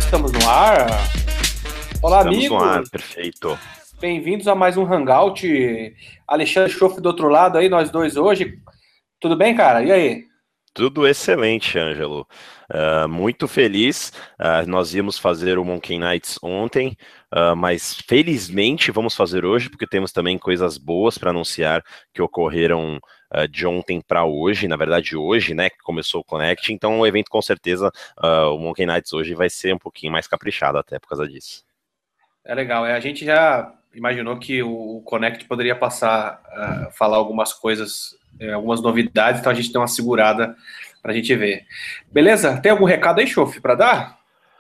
Estamos no ar. Olá, Estamos amigos. no ar, perfeito. Bem-vindos a mais um Hangout. Alexandre Schoff do outro lado aí, nós dois hoje. Tudo bem, cara? E aí? Tudo excelente, Ângelo. Muito feliz. Nós íamos fazer o Monkey Nights ontem, mas felizmente vamos fazer hoje, porque temos também coisas boas para anunciar que ocorreram de ontem para hoje, na verdade hoje, né, que começou o Connect. Então o evento com certeza, o Monkey Nights hoje vai ser um pouquinho mais caprichado até por causa disso. É legal. A gente já imaginou que o Connect poderia passar a falar algumas coisas, algumas novidades, então a gente deu uma segurada para a gente ver. Beleza? Tem algum recado aí, Schoff, para dar?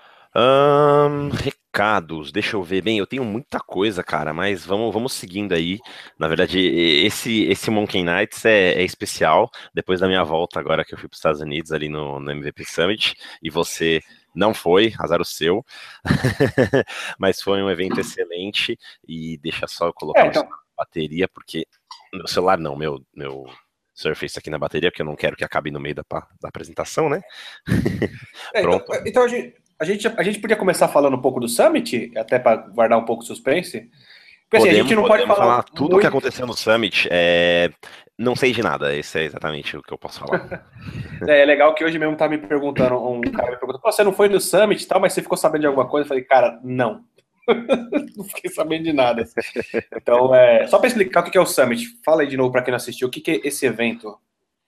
Recados, deixa eu ver. Bem, eu tenho muita coisa, cara, mas vamos seguindo aí. Na verdade, esse Monkey Nights é especial. Depois da minha volta agora que eu fui para os Estados Unidos ali no MVP Summit, e você não foi, azar o seu. Mas foi um evento excelente. E deixa só eu colocar Então. bateria, porque meu celular não, meu Surface aqui na bateria, porque eu não quero que acabe no meio da apresentação, né? Pronto. Então a gente podia começar falando um pouco do Summit, até para guardar um pouco o suspense. Porque assim, a gente não pode falar falar tudo o que muito. aconteceu no Summit. Não sei de nada, esse é exatamente o que eu posso falar. É legal que hoje mesmo tá me perguntando, um cara me perguntou, você não foi no Summit e tal, mas você ficou sabendo de alguma coisa? Eu falei, cara, não. Não fiquei sabendo de nada. Então, só para explicar o que é o Summit, fala aí de novo para quem não assistiu, o que é esse evento?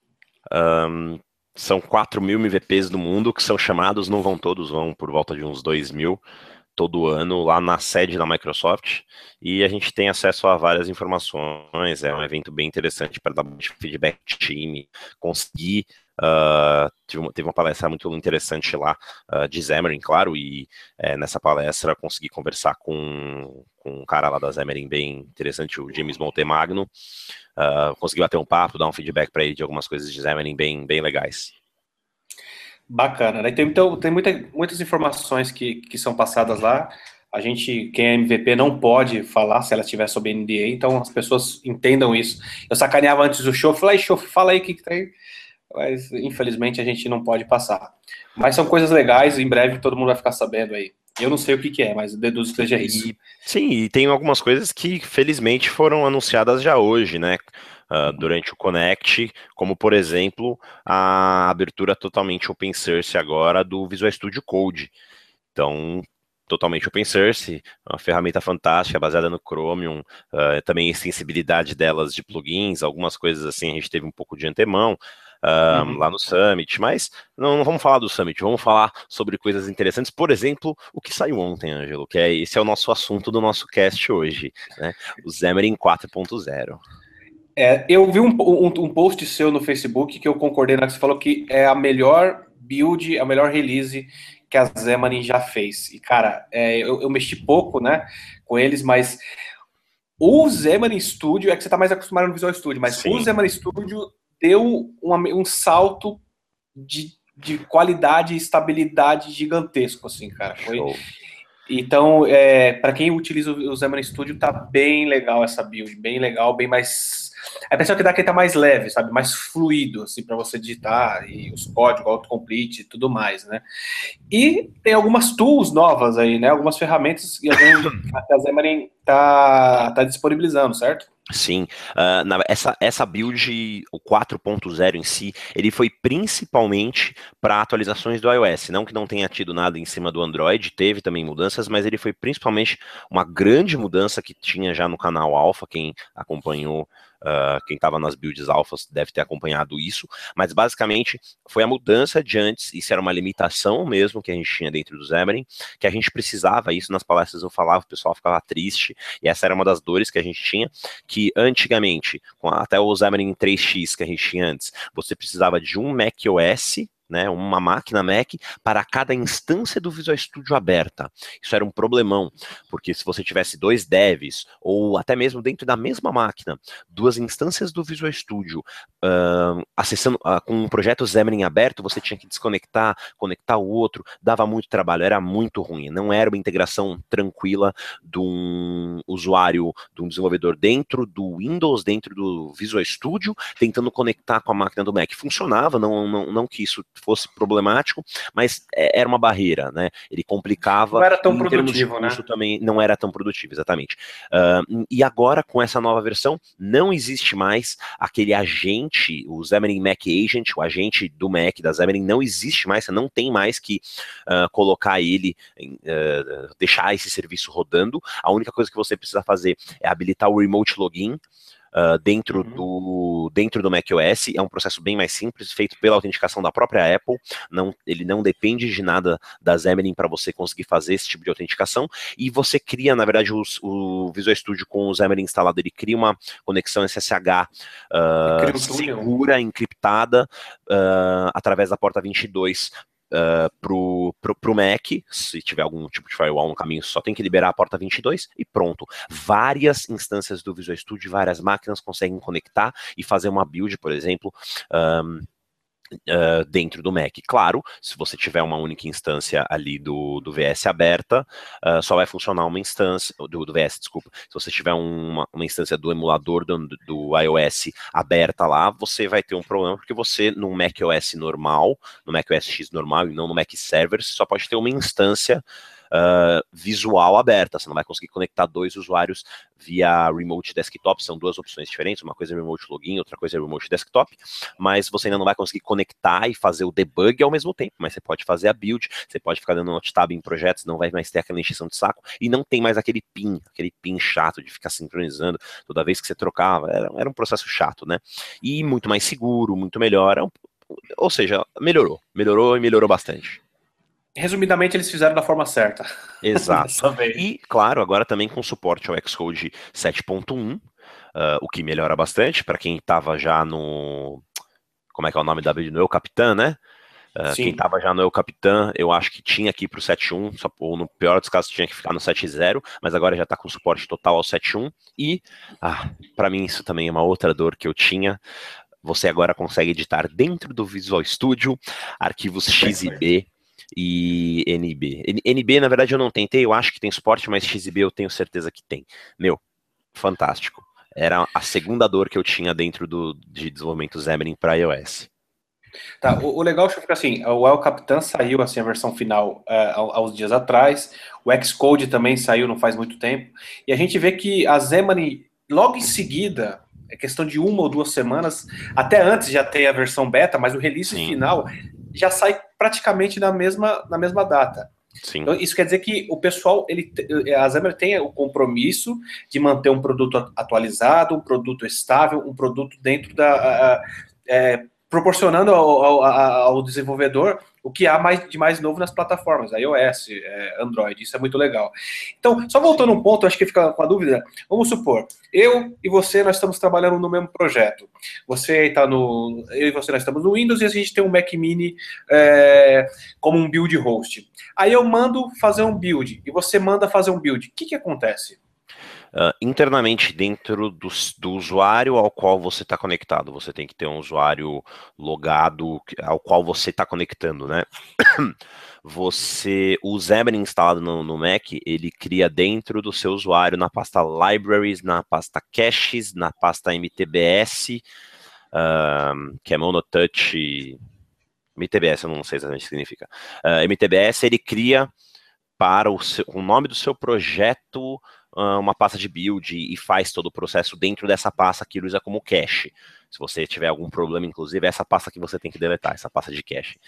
São 4.000 MVPs do mundo que são chamados, não vão todos, vão por volta de uns 2.000 todo ano lá na sede da Microsoft, e a gente tem acesso a várias informações. É um evento bem interessante para dar feedback ao time, conseguir. Teve uma palestra muito interessante lá de Xamarin, claro, e nessa palestra consegui conversar com um cara lá da Xamarin bem interessante, o James Montemagno. Consegui bater um papo, dar um feedback para ele de algumas coisas de Xamarin bem legais. Bacana, né? Então, tem muitas informações que são passadas lá. A gente, quem é MVP, não pode falar se ela estiver sob NDA, então as pessoas entendam isso. Eu sacaneava antes do show, falei, show, fala aí o que tem. Mas, infelizmente, a gente não pode passar. Mas são coisas legais, em breve todo mundo vai ficar sabendo aí. Eu não sei o que é, mas deduzo que seja isso. Sim, e tem algumas coisas que felizmente foram anunciadas já hoje, né? Durante o Connect, como por exemplo a abertura totalmente open source agora do Visual Studio Code. Então, totalmente open source, uma ferramenta fantástica, baseada no Chromium, também a extensibilidade delas de plugins, algumas coisas assim a gente teve um pouco de antemão. Lá no Summit, mas não vamos falar do Summit, vamos falar sobre coisas interessantes, por exemplo, o que saiu ontem, Ângelo, que esse é o nosso assunto do nosso cast hoje, né? O Xamarin 4.0. Eu vi um post seu no Facebook que eu concordei na que você falou que é a melhor build, a melhor release que a Xamarin já fez. E, cara, eu mexi pouco, né, com eles, mas o Xamarin Studio, é que você tá mais acostumado no Visual Studio, mas Sim. o Xamarin Studio deu um salto de qualidade e estabilidade gigantesco, assim, cara. Show. Então, para quem utiliza o Xamarin Studio, tá bem legal essa build, bem legal, bem mais. A impressão que dá que ele tá mais leve, sabe? Mais fluido, assim, para você digitar, e os códigos, autocomplete e tudo mais, né? E tem algumas tools novas aí, né? Algumas ferramentas que a Xamarin tá disponibilizando, certo? Sim, essa build, o 4.0 em si, ele foi principalmente para atualizações do iOS, não que não tenha tido nada em cima do Android, teve também mudanças, mas ele foi principalmente uma grande mudança que tinha já no canal Alpha, quem acompanhou, quem estava nas builds alphas deve ter acompanhado isso, mas basicamente foi a mudança de antes, isso era uma limitação mesmo que a gente tinha dentro do Xamarin, que a gente precisava, isso nas palestras eu falava, o pessoal ficava triste, e essa era uma das dores que a gente tinha, que antigamente, até o Xamarin 3X que a gente tinha antes, você precisava de um macOS, né, uma máquina Mac para cada instância do Visual Studio aberta. Isso era um problemão, porque se você tivesse dois devs, ou até mesmo dentro da mesma máquina, duas instâncias do Visual Studio, acessando com um projeto Xamarin aberto, você tinha que desconectar, conectar o outro, dava muito trabalho, era muito ruim, não era uma integração tranquila de um usuário, de um desenvolvedor dentro do Windows, dentro do Visual Studio, tentando conectar com a máquina do Mac. Funcionava, não que isso fosse problemático, mas era uma barreira, né? Ele complicava. Não era tão em termos de produtivo, custo, né? também não era tão produtivo, exatamente. E agora, com essa nova versão, não existe mais aquele agente, o Xamarin Mac Agent, o agente do Mac da Xamarin, não existe mais, você não tem mais que colocar ele, deixar esse serviço rodando. A única coisa que você precisa fazer é habilitar o Remote Login dentro do macOS. É um processo bem mais simples, feito pela autenticação da própria Apple. Ele não depende de nada da Xamarin para você conseguir fazer esse tipo de autenticação. E você cria, na verdade, o Visual Studio com o Xamarin instalado, ele cria uma conexão SSH segura, encriptada, através da porta 22 pro Mac. Se tiver algum tipo de firewall no caminho, só tem que liberar a porta 22 e pronto. Várias instâncias do Visual Studio, várias máquinas conseguem conectar e fazer uma build, por exemplo, dentro do Mac. Claro, se você tiver uma única instância ali do VS aberta, só vai funcionar uma instância, do VS, desculpa. Se você tiver uma instância do emulador do iOS aberta lá, você vai ter um problema, porque você, no macOS normal, no macOS X normal e não no Mac Server, você só pode ter uma instância visual aberta. Você não vai conseguir conectar dois usuários via Remote Desktop. São duas opções diferentes, uma coisa é Remote Login, outra coisa é Remote Desktop, mas você ainda não vai conseguir conectar e fazer o debug ao mesmo tempo. Mas você pode fazer a build, você pode ficar dando alt tab em projetos, não vai mais ter aquela encheção de saco, e não tem mais aquele pin chato de ficar sincronizando toda vez que você trocava. Era um processo chato, né? E muito mais seguro, muito melhor. Ou seja, melhorou e melhorou bastante. Resumidamente, eles fizeram da forma certa. Exato. E, claro, agora também com suporte ao Xcode 7.1, o que melhora bastante para quem estava já no... Como é que é o nome da build? No El Capitan, né? Quem estava já no El Capitan, eu acho que tinha que ir para o 7.1, ou no pior dos casos tinha que ficar no 7.0, mas agora já está com suporte total ao 7.1. E, para mim, isso também é uma outra dor que eu tinha. Você agora consegue editar dentro do Visual Studio arquivos XIB e NB. NB, na verdade, eu não tentei, eu acho que tem suporte, mas XIB eu tenho certeza que tem. Meu, fantástico. Era a segunda dor que eu tinha dentro de desenvolvimento Xamarin para iOS. Tá, o legal é que assim, o El Capitan saiu assim, a versão final aos dias atrás, o Xcode também saiu não faz muito tempo, e a gente vê que a Xamarin, logo em seguida, é questão de 1 ou 2 semanas, até antes já tem a versão beta, mas o release final já sai praticamente na mesma data. Sim. Então, isso quer dizer que o pessoal, a Xamarin tem o compromisso de manter um produto atualizado, um produto estável, um produto dentro proporcionando ao desenvolvedor o que há de mais novo nas plataformas, iOS, Android, isso é muito legal. Então, só voltando um ponto, acho que fica com a dúvida, vamos supor, eu e você, nós estamos trabalhando no mesmo projeto, eu e você, nós estamos no Windows e a gente tem um Mac Mini como um build host. Aí eu mando fazer um build, e você manda fazer um build, o que acontece? Internamente dentro do usuário ao qual você está conectado. Você tem que ter um usuário logado ao qual você está conectando, né? O Xamarin instalado no Mac, ele cria dentro do seu usuário na pasta Libraries, na pasta Caches, na pasta MTBS, que é Monotouch... MTBS, eu não sei exatamente o que significa. MTBS, ele cria para o nome do seu projeto uma pasta de build e faz todo o processo dentro dessa pasta que ele usa como cache. Se você tiver algum problema, inclusive, é essa pasta que você tem que deletar, essa pasta de cache.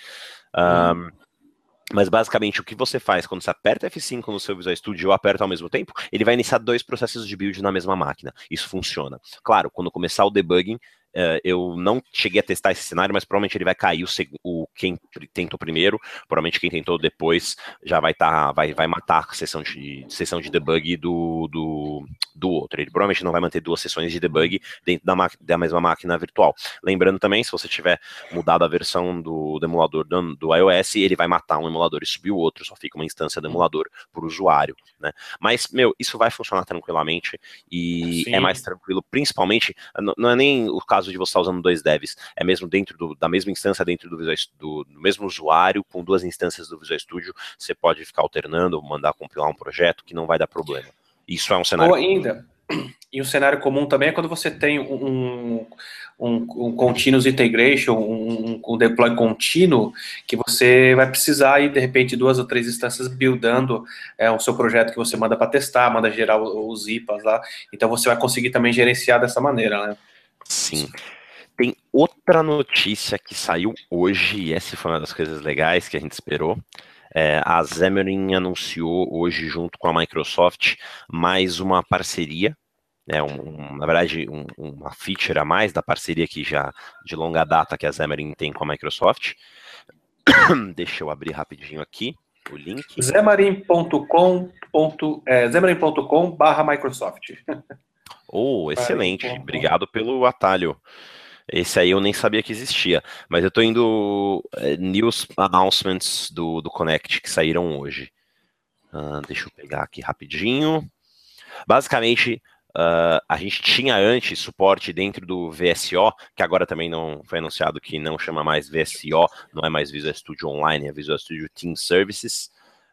Mas basicamente o que você faz quando você aperta F5 no seu Visual Studio ou aperta ao mesmo tempo, ele vai iniciar dois processos de build na mesma máquina. Isso funciona. Claro, quando começar o debugging, eu não cheguei a testar esse cenário, mas provavelmente ele vai cair quem tentou primeiro, provavelmente quem tentou depois já vai matar a sessão de debug do outro. Ele provavelmente não vai manter duas sessões de debug dentro da mesma máquina virtual. Lembrando também, se você tiver mudado a versão do emulador do iOS, ele vai matar um emulador e subir o outro, só fica uma instância do emulador por usuário, né? Mas, isso vai funcionar tranquilamente e é mais tranquilo, principalmente, não é nem o caso de você estar usando dois devs, é mesmo dentro da mesma instância, dentro do mesmo usuário, com duas instâncias do Visual Studio, você pode ficar alternando, mandar compilar um projeto que não vai dar problema. Isso é um cenário... Ou ainda, E um cenário comum também é quando você tem um continuous integration, um deploy contínuo, que você vai precisar aí, de repente, 2 ou 3 instâncias buildando o seu projeto que você manda para testar, manda gerar os IPAs lá. Então você vai conseguir também gerenciar dessa maneira, né? Sim. Tem outra notícia que saiu hoje, e essa foi uma das coisas legais que a gente esperou. A Xamarin anunciou hoje, junto com a Microsoft, mais uma parceria, né, na verdade, uma feature a mais da parceria que já de longa data que a Xamarin tem com a Microsoft. Deixa eu abrir rapidinho aqui o link. Xamarin.com/Microsoft. Oh, excelente. Obrigado pelo atalho. Esse aí eu nem sabia que existia, mas eu tô indo news announcements do Connect que saíram hoje. Deixa eu pegar aqui rapidinho. Basicamente, a gente tinha antes suporte dentro do VSO, que agora também não foi anunciado que não chama mais VSO, não é mais Visual Studio Online, é Visual Studio Team Services,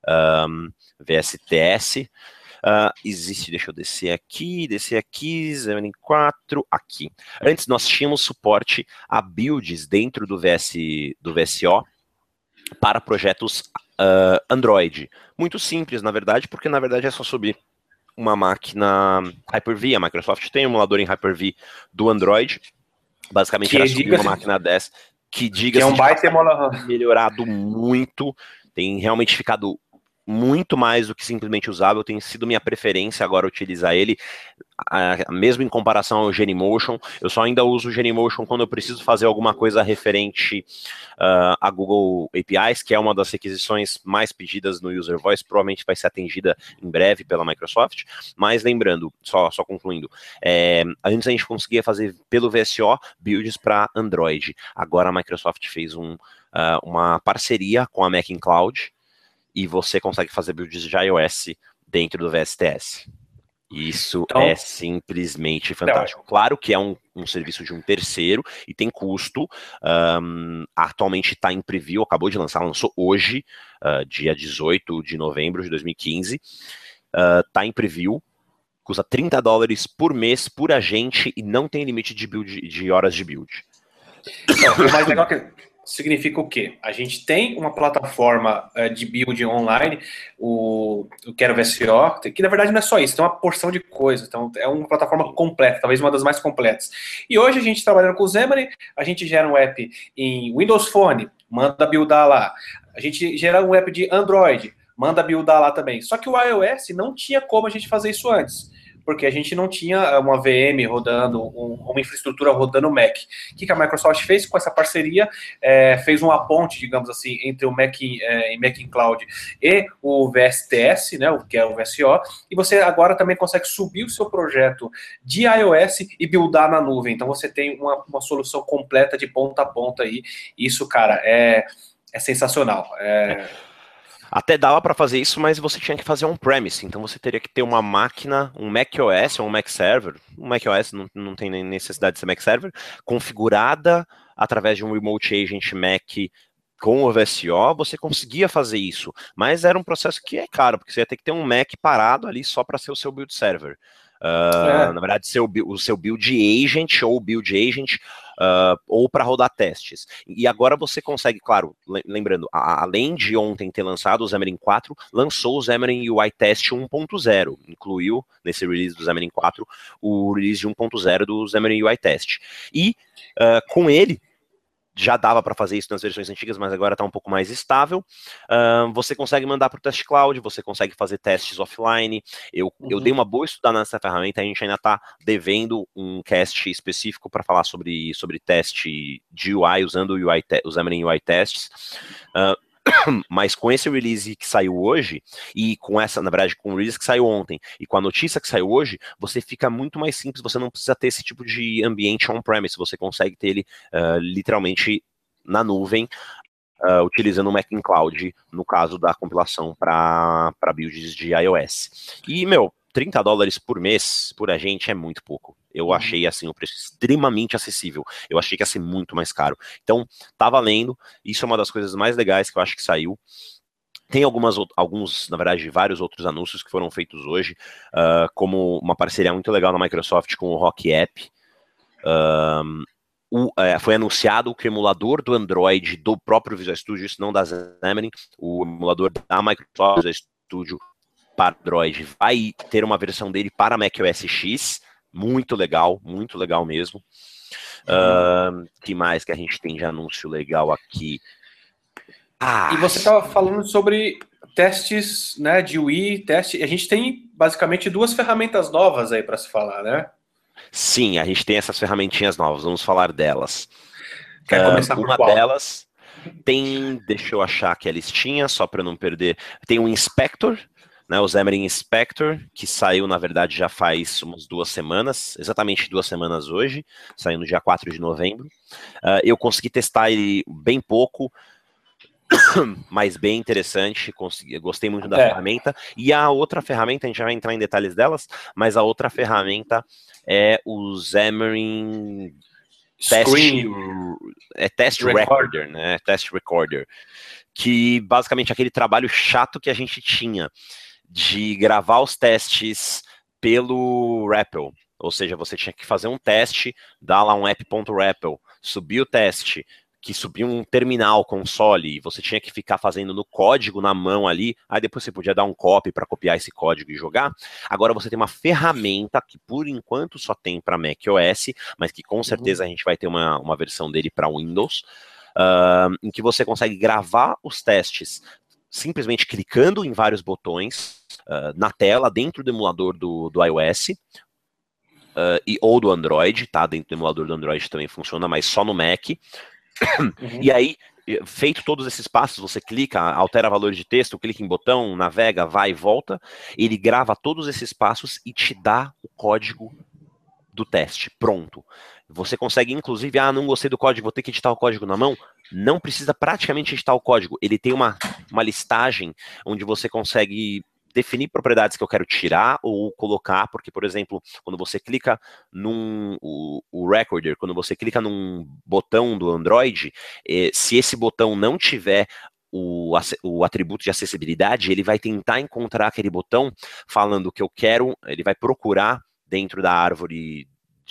VSTS. Existe, deixa eu descer aqui, Xamarin 4, aqui. Antes nós tínhamos suporte a builds dentro do VSO para projetos Android. Muito simples, na verdade, porque na verdade é só subir uma máquina Hyper-V, a Microsoft tem um emulador em Hyper-V do Android, basicamente era subir uma máquina dessa, que diga-se de passagem, melhorado muito, tem realmente ficado muito mais do que simplesmente usável, tem sido minha preferência agora utilizar ele, mesmo em comparação ao Genymotion. Eu só ainda uso o Genymotion quando eu preciso fazer alguma coisa referente a Google APIs, que é uma das requisições mais pedidas no User Voice, provavelmente vai ser atendida em breve pela Microsoft, mas lembrando, só concluindo, antes a gente conseguia fazer pelo VSO builds para Android, agora a Microsoft fez uma parceria com a Mac Cloud, e você consegue fazer builds de iOS dentro do VSTS. Isso então, é simplesmente fantástico. Claro que é um serviço de um terceiro e tem custo. Atualmente está em preview, acabou de lançou hoje, dia 18 de novembro de 2015. Está em preview, custa $30 por mês por agente e não tem limite de horas de build. Então, o mais legal que significa o quê? A gente tem uma plataforma de build online, o Quero VSO, que na verdade não é só isso, tem uma porção de coisas, então é uma plataforma completa, talvez uma das mais completas. E hoje a gente trabalhando com o Xamarin, a gente gera um app em Windows Phone, manda buildar lá. A gente gera um app de Android, manda buildar lá também. Só que o iOS não tinha como a gente fazer isso antes, porque a gente não tinha uma VM rodando, uma infraestrutura rodando o Mac. O que a Microsoft fez com essa parceria? Fez uma ponte, digamos assim, entre o Mac Cloud e o VSTS, né, que é o VSO, e você agora também consegue subir o seu projeto de iOS e buildar na nuvem. Então você tem uma solução completa de ponta a ponta aí. Isso, cara, é sensacional. Até dava para fazer isso, mas você tinha que fazer on-premise, então você teria que ter uma máquina, um macOS ou um Mac Server, um macOS não tem nem necessidade de ser Mac Server, configurada através de um Remote Agent Mac com o VSO, você conseguia fazer isso, mas era um processo que é caro, porque você ia ter que ter um Mac parado ali só para ser o seu build server. Na verdade, o seu build agent ou build agent ou para rodar testes. E agora você consegue, claro, lembrando, além de ontem ter lançado o Xamarin 4, lançou o Xamarin UI Test 1.0, incluiu nesse release do Xamarin 4 o release de 1.0 do Xamarin UI Test. E com ele, já dava para fazer isso nas versões antigas, mas agora está um pouco mais estável. Você consegue mandar para o Test Cloud, você consegue fazer testes offline. Eu dei uma boa estudada nessa ferramenta, a gente ainda está devendo um cast específico para falar sobre teste de UI, usando o Xamarin UI Tests. Mas com esse release que saiu hoje, e com essa, na verdade, com o release que saiu ontem, e com a notícia que saiu hoje, você fica muito mais simples, você não precisa ter esse tipo de ambiente on-premise, você consegue ter ele literalmente na nuvem, utilizando o Mac Cloud, no caso da compilação para builds de iOS. E, $30 por mês por agente é muito pouco. Eu achei assim o preço extremamente acessível. Eu achei que ia ser muito mais caro. Então, tá valendo. Isso é uma das coisas mais legais que eu acho que saiu. Tem alguns, na verdade, vários outros anúncios que foram feitos hoje, como uma parceria muito legal na Microsoft com o Rock App. Foi anunciado que o emulador do Android do próprio Visual Studio, isso não da Xamarin, o emulador da Microsoft Visual Studio para Android vai ter uma versão dele para macOS X, muito legal mesmo. Que mais que a gente tem de anúncio legal aqui? E você estava falando sobre testes, né, de UI, a gente tem basicamente 2 ferramentas novas aí para se falar, né? Sim, a gente tem essas ferramentinhas novas, vamos falar delas. Quer começar por uma qual? delas tem, deixa eu achar aqui a listinha, só para não perder, tem o Inspector, né, o Xamarin Inspector, que saiu, na verdade, já faz umas 2 semanas, exatamente 2 semanas hoje, saiu no dia 4 de novembro. Eu consegui testar ele bem pouco, mas bem interessante, gostei muito da ferramenta. E a outra ferramenta, a gente já vai entrar em detalhes delas, mas a outra ferramenta é o Xamarin Test Recorder, né? Test Recorder, que basicamente é aquele trabalho chato que a gente tinha de gravar os testes pelo REPL. Ou seja, você tinha que fazer um teste, dar lá um app.REPL, subir o teste, que subia um terminal, console, e você tinha que ficar fazendo no código, na mão ali, aí depois você podia dar um copy para copiar esse código e jogar. Agora você tem uma ferramenta que por enquanto só tem para macOS, mas que com certeza a gente vai ter uma versão dele para Windows, em que você consegue gravar os testes simplesmente clicando em vários botões na tela, dentro do emulador do iOS, ou do Android, tá? Dentro do emulador do Android também funciona, mas só no Mac. E aí, feito todos esses passos, você clica, altera valor de texto, clica em botão, navega, vai e volta, ele grava todos esses passos e te dá o código do teste, pronto. Você consegue, inclusive, não gostei do código, vou ter que editar o código na mão. Não precisa praticamente editar o código. Ele tem uma listagem onde você consegue definir propriedades que eu quero tirar ou colocar, porque, por exemplo, quando você clica o Recorder, quando você clica num botão do Android, se esse botão não tiver o atributo de acessibilidade, ele vai tentar encontrar aquele botão falando que eu quero, ele vai procurar dentro da árvore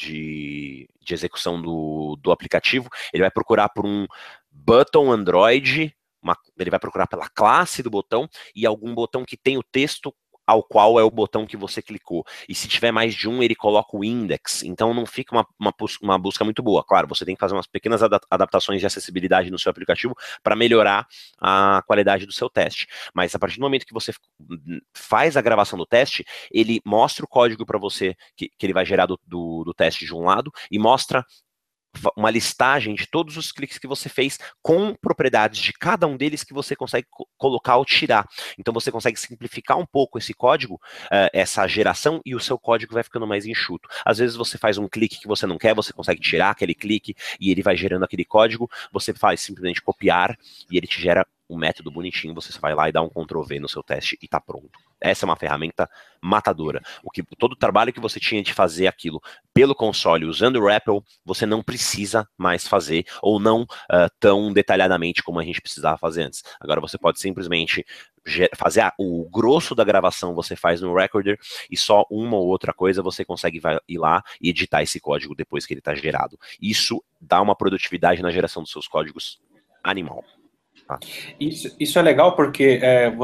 de execução do aplicativo, ele vai procurar por um button Android, ele vai procurar pela classe do botão e algum botão que tem o texto ao qual é o botão que você clicou. E se tiver mais de um, ele coloca o index. Então não fica uma busca muito boa. Claro, você tem que fazer umas pequenas adaptações de acessibilidade no seu aplicativo para melhorar a qualidade do seu teste. Mas a partir do momento que você faz a gravação do teste, ele mostra o código para você que ele vai gerar do teste de um lado e mostra uma listagem de todos os cliques que você fez com propriedades de cada um deles que você consegue colocar ou tirar. Então você consegue simplificar um pouco esse código, essa geração, e o seu código vai ficando mais enxuto. Às vezes você faz um clique que você não quer, você consegue tirar aquele clique e ele vai gerando aquele código, você faz simplesmente copiar e ele te gera um método bonitinho, você vai lá e dá um Ctrl+V no seu teste e tá pronto. Essa é uma ferramenta matadora. Todo o trabalho que você tinha de fazer aquilo pelo console usando o REPL, você não precisa mais fazer, ou não tão detalhadamente como a gente precisava fazer antes. Agora você pode simplesmente fazer o grosso da gravação, você faz no Recorder, e só uma ou outra coisa você consegue ir lá e editar esse código depois que ele está gerado. Isso dá uma produtividade na geração dos seus códigos animal. Ah. Isso é legal porque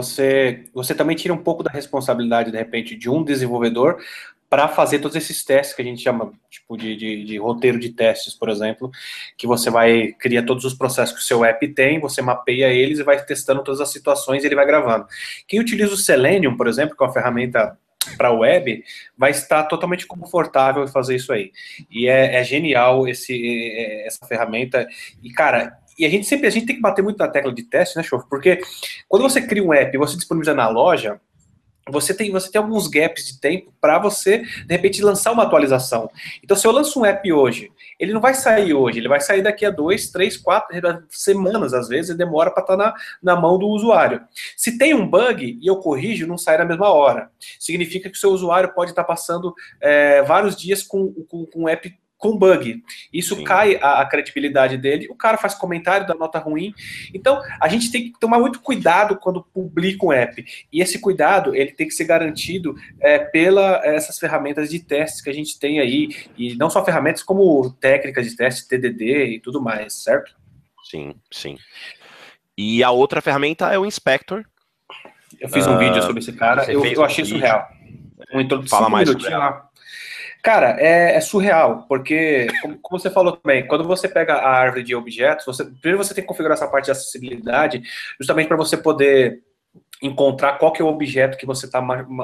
você também tira um pouco da responsabilidade, de repente, de um desenvolvedor para fazer todos esses testes que a gente chama tipo de roteiro de testes, por exemplo, que você cria todos os processos que o seu app tem, você mapeia eles e vai testando todas as situações e ele vai gravando. Quem utiliza o Selenium, por exemplo, que é uma ferramenta para web, vai estar totalmente confortável em fazer isso aí. E é genial essa ferramenta. E, cara, a gente tem que bater muito na tecla de teste, né, Chof? Porque quando você cria um app e você disponibiliza na loja, você tem alguns gaps de tempo para você, de repente, lançar uma atualização. Então, se eu lanço um app hoje, ele não vai sair hoje, ele vai sair daqui a 2, 3, 4 semanas, às vezes, e demora para estar na mão do usuário. Se tem um bug e eu corrijo, não sai na mesma hora. Significa que o seu usuário pode estar passando vários dias com o app com bug. Isso Sim. cai a credibilidade dele, o cara faz comentário, dá nota ruim. Então, a gente tem que tomar muito cuidado quando publica um app. E esse cuidado, ele tem que ser garantido pela essas ferramentas de testes que a gente tem aí, e não só ferramentas, como técnicas de teste, TDD e tudo mais, certo? Sim, sim. E a outra ferramenta é o Inspector. Eu fiz um vídeo sobre esse cara, Você fez eu um achei vídeo. surreal. Uma introdução, Fala 5 mais sobre minutinhos ela. lá. Cara, é surreal, porque, como você falou também, quando você pega a árvore de objetos, primeiro você tem que configurar essa parte de acessibilidade, justamente para você poder encontrar qual que é o objeto que você está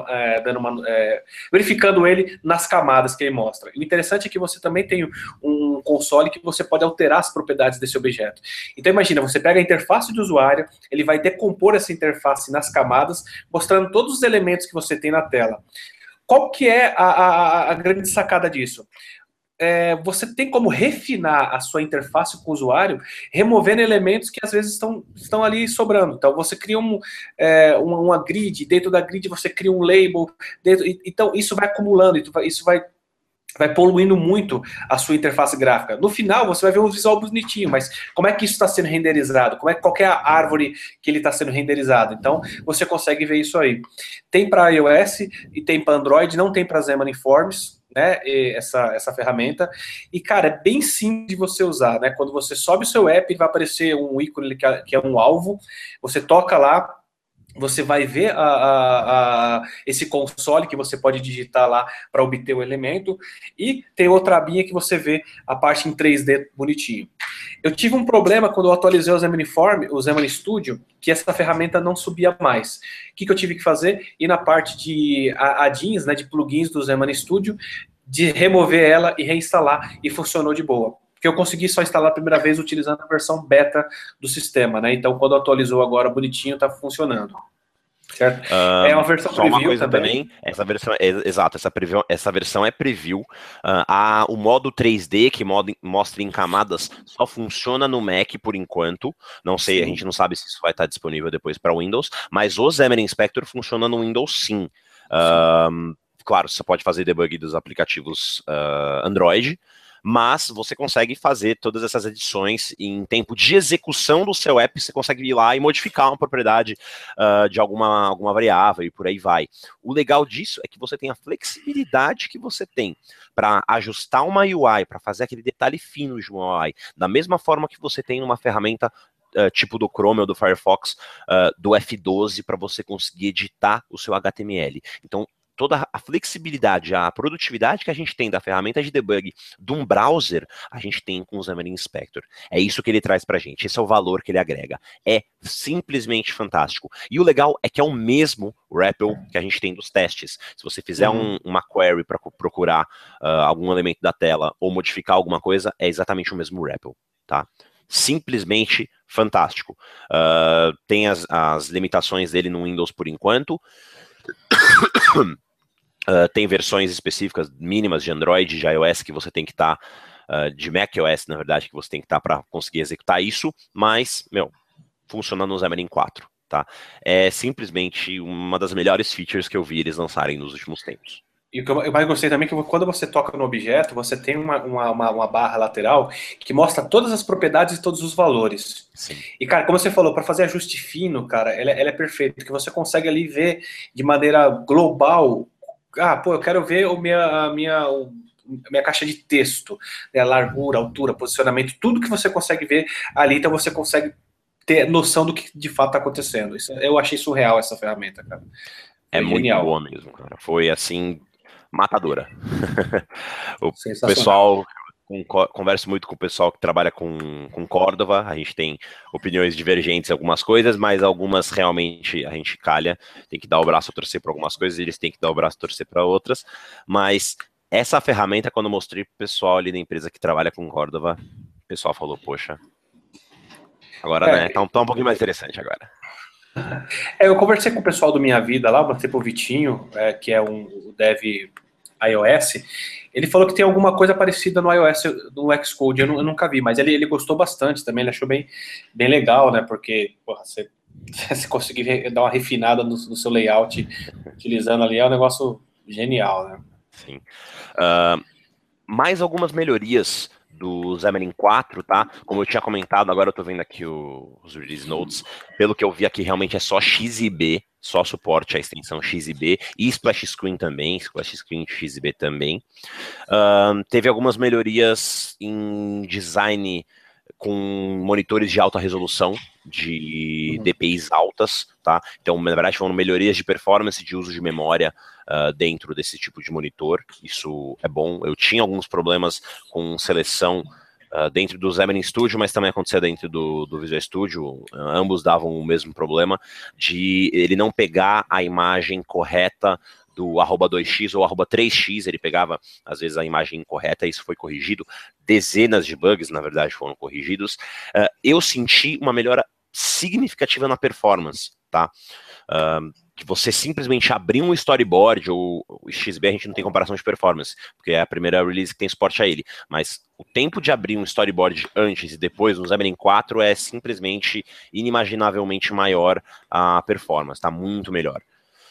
verificando ele nas camadas que ele mostra. E o interessante é que você também tem um console que você pode alterar as propriedades desse objeto. Então imagina, você pega a interface do usuário, ele vai decompor essa interface nas camadas, mostrando todos os elementos que você tem na tela. Qual que é a grande sacada disso? Você tem como refinar a sua interface com o usuário, removendo elementos que às vezes estão ali sobrando. Então, você cria uma grid, dentro da grid você cria um label, então isso vai acumulando, isso vai poluindo muito a sua interface gráfica. No final, você vai ver um visual bonitinho, mas como é que isso está sendo renderizado? Qual que é a árvore que ele está sendo renderizado? Então, você consegue ver isso aí. Tem para iOS e tem para Android, não tem para Xamarin Forms, né, essa ferramenta, e cara, é bem simples de você usar, né, quando você sobe o seu app, vai aparecer um ícone que é um alvo, você toca lá, você vai ver esse console que você pode digitar lá para obter o elemento, e tem outra abinha que você vê a parte em 3D bonitinho. Eu tive um problema quando eu atualizei o Xamarin Studio, que essa ferramenta não subia mais. O que eu tive que fazer? Ir na parte de add-ins, né, de plugins do Xamarin Studio, de remover ela e reinstalar, e funcionou de boa. Porque eu consegui só instalar a primeira vez utilizando a versão beta do sistema, né? Então, quando atualizou agora bonitinho, tá funcionando. Certo? É uma versão Só uma preview coisa também. também, essa versão, exato, essa versão é preview. O modo 3D, que mostra em camadas, só funciona no Mac por enquanto. Não sei, a Sim. gente não sabe se isso vai estar disponível depois para Windows, mas o Xamarin Inspector funciona no Windows sim. Claro, você pode fazer debug dos aplicativos Android, mas você consegue fazer todas essas edições em tempo de execução do seu app, você consegue ir lá e modificar uma propriedade de alguma variável e por aí vai. O legal disso é que você tem a flexibilidade que você tem para ajustar uma UI, para fazer aquele detalhe fino de uma UI, da mesma forma que você tem numa ferramenta tipo do Chrome ou do Firefox, do F12, para você conseguir editar o seu HTML. Então, toda a flexibilidade, a produtividade que a gente tem da ferramenta de debug de um browser, a gente tem com o Xamarin Inspector. É isso que ele traz pra gente, esse é o valor que ele agrega. É simplesmente fantástico. E o legal é que é o mesmo REPL que a gente tem dos testes. Se você fizer uma query para procurar algum elemento da tela ou modificar alguma coisa, é exatamente o mesmo REPL, tá? Simplesmente fantástico. Tem as limitações dele no Windows por enquanto. Tem versões específicas mínimas de Android, de iOS, que você tem que estar, de macOS, na verdade, que você tem que estar para conseguir executar isso, mas, funciona no Xamarin 4, tá? É simplesmente uma das melhores features que eu vi eles lançarem nos últimos tempos. E o que eu mais gostei também é que quando você toca no objeto, você tem uma barra lateral que mostra todas as propriedades e todos os valores. Sim. E, cara, como você falou, para fazer ajuste fino, cara, ela é perfeita, porque você consegue ali ver de maneira global. Eu quero ver a minha caixa de texto, né, largura, altura, posicionamento, tudo que você consegue ver ali, então você consegue ter noção do que de fato está acontecendo. Eu achei surreal essa ferramenta, cara. É Foi muito genial. boa mesmo, cara. Foi assim, matadora. O Sensacional. pessoal, converso muito com o pessoal que trabalha com Cordova, a gente tem opiniões divergentes em algumas coisas, mas algumas realmente a gente calha, tem que dar o braço a torcer para algumas coisas, eles têm que dar o braço a torcer para outras, mas essa ferramenta, quando eu mostrei pro pessoal ali da empresa que trabalha com Cordova, o pessoal falou, poxa, agora, né, tá um pouquinho mais interessante agora. Eu conversei com o pessoal do Minha Vida lá, mostrei pro Vitinho, que é o dev iOS. Ele falou que tem alguma coisa parecida no iOS, no Xcode. Eu nunca vi, mas ele gostou bastante também. Ele achou bem legal, né? Porque você conseguir dar uma refinada no seu layout utilizando ali é um negócio genial, né? Sim. mais algumas melhorias do Xamarin 4, tá? Como eu tinha comentado, agora eu tô vendo aqui os release notes. Pelo que eu vi aqui, realmente é só X e B, só suporte a extensão X e B, e Splash Screen também, Splash Screen X e B também. Teve algumas melhorias em design com monitores de alta resolução, de DPIs altas, tá? Então, na verdade, foram melhorias de performance de uso de memória dentro desse tipo de monitor. Isso é bom. Eu tinha alguns problemas com seleção dentro do Xamarin Studio, mas também acontecia dentro do Visual Studio. Ambos davam o mesmo problema de ele não pegar a imagem correta do @2x ou @3x, ele pegava, às vezes, a imagem incorreta, isso foi corrigido, dezenas de bugs, na verdade, foram corrigidos. Eu senti uma melhora significativa na performance, tá? Que você simplesmente abrir um storyboard, ou o XB a gente não tem comparação de performance, porque é a primeira release que tem suporte a ele, mas o tempo de abrir um storyboard antes e depois no Xamarin 4 é simplesmente inimaginavelmente maior a performance, tá muito melhor.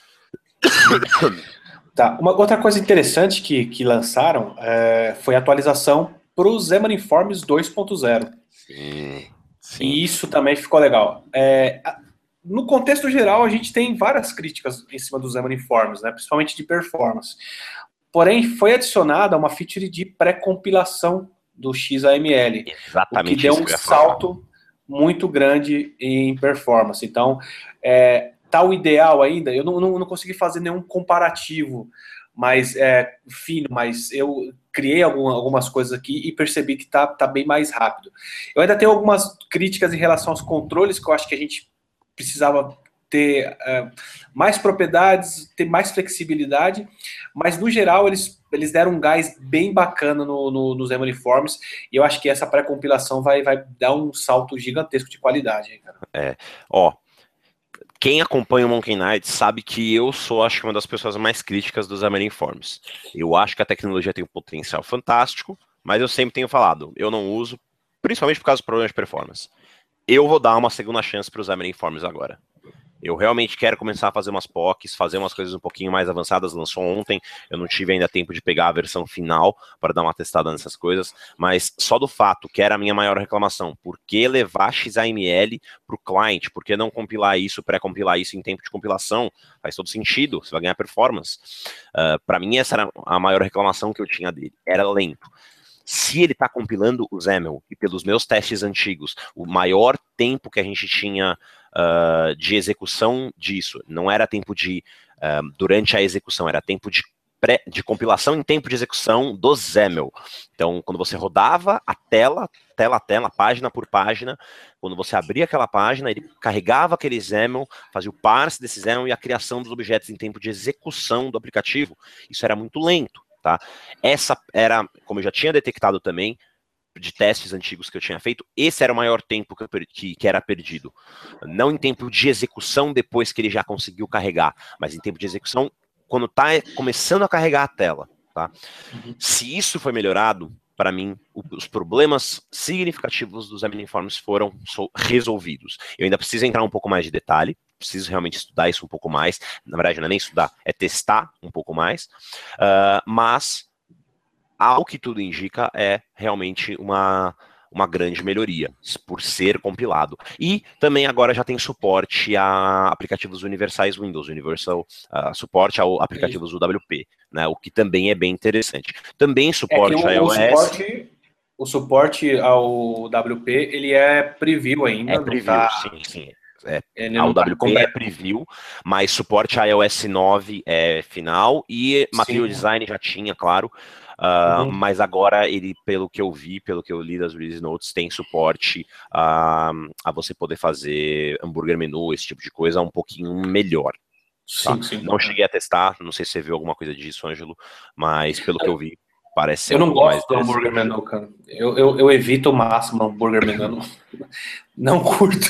Tá, uma outra coisa interessante que lançaram foi a atualização para o Xamarin Forms 2.0. Sim. E isso também ficou legal. No contexto geral, a gente tem várias críticas em cima do Xamarin Forms, né, principalmente de performance. Porém, foi adicionada uma feature de pré-compilação do XAML, Exatamente, o que deu um salto muito grande em performance. Então, tá o ideal ainda, eu não consegui fazer nenhum comparativo mais fino, mas eu criei algumas coisas aqui e percebi que tá bem mais rápido. Eu ainda tenho algumas críticas em relação aos controles, que eu acho que a gente precisava ter mais propriedades, ter mais flexibilidade, mas no geral eles deram um gás bem bacana nos Xamarin Forms, e eu acho que essa pré-compilação vai dar um salto gigantesco de qualidade. Cara. Quem acompanha o Monkey Knight sabe que eu sou, acho que, uma das pessoas mais críticas dos Xamarin Forms. Eu acho que a tecnologia tem um potencial fantástico, mas eu sempre tenho falado, eu não uso, principalmente por causa dos problemas de performance. Eu vou dar uma segunda chance para os Xamarin Forms agora. Eu realmente quero começar a fazer umas POCs, fazer umas coisas um pouquinho mais avançadas. Lançou ontem, eu não tive ainda tempo de pegar a versão final para dar uma testada nessas coisas, mas só do fato, que era a minha maior reclamação, por que levar XAML para o client? Por que não compilar isso, pré-compilar isso em tempo de compilação? Faz todo sentido, você vai ganhar performance. Para mim, essa era a maior reclamação que eu tinha dele, era lento. Se ele está compilando o XAML, e pelos meus testes antigos, o maior tempo que a gente tinha de execução disso, não era tempo de durante a execução, era tempo de compilação em tempo de execução do XAML. Então, quando você rodava a tela, página por página, quando você abria aquela página, ele carregava aquele XAML, fazia o parse desse XAML e a criação dos objetos em tempo de execução do aplicativo. Isso era muito lento. Tá? Essa era, como eu já tinha detectado também, de testes antigos que eu tinha feito, esse era o maior tempo que era perdido. Não em tempo de execução depois que ele já conseguiu carregar, mas em tempo de execução quando está começando a carregar a tela. Tá? Se isso foi melhorado, para mim, os problemas significativos dos Xamarin Forms foram resolvidos. Eu ainda preciso entrar um pouco mais de detalhe, preciso realmente estudar isso um pouco mais. Na verdade, não é nem estudar, é testar um pouco mais. Mas, ao que tudo indica, é realmente uma grande melhoria, por ser compilado. E também agora já tem suporte a aplicativos universais Windows, suporte a aplicativos UWP, né, o que também é bem interessante. Também suporte a iOS. O suporte ao WP, ele é preview ainda. É preview, sim. A UWP é preview, mas suporte a iOS 9 é final, e Material Design já tinha, claro, mas agora ele, pelo que eu vi, pelo que eu li das release notes, tem suporte a você poder fazer hambúrguer menu, esse tipo de coisa, um pouquinho melhor. Tá? Sim. Não cheguei a testar, não sei se você viu alguma coisa disso, Ângelo, mas pelo que eu vi, parece ser eu não gosto do hambúrguer menu, cara. Eu evito o máximo o hambúrguer menu. Não curto.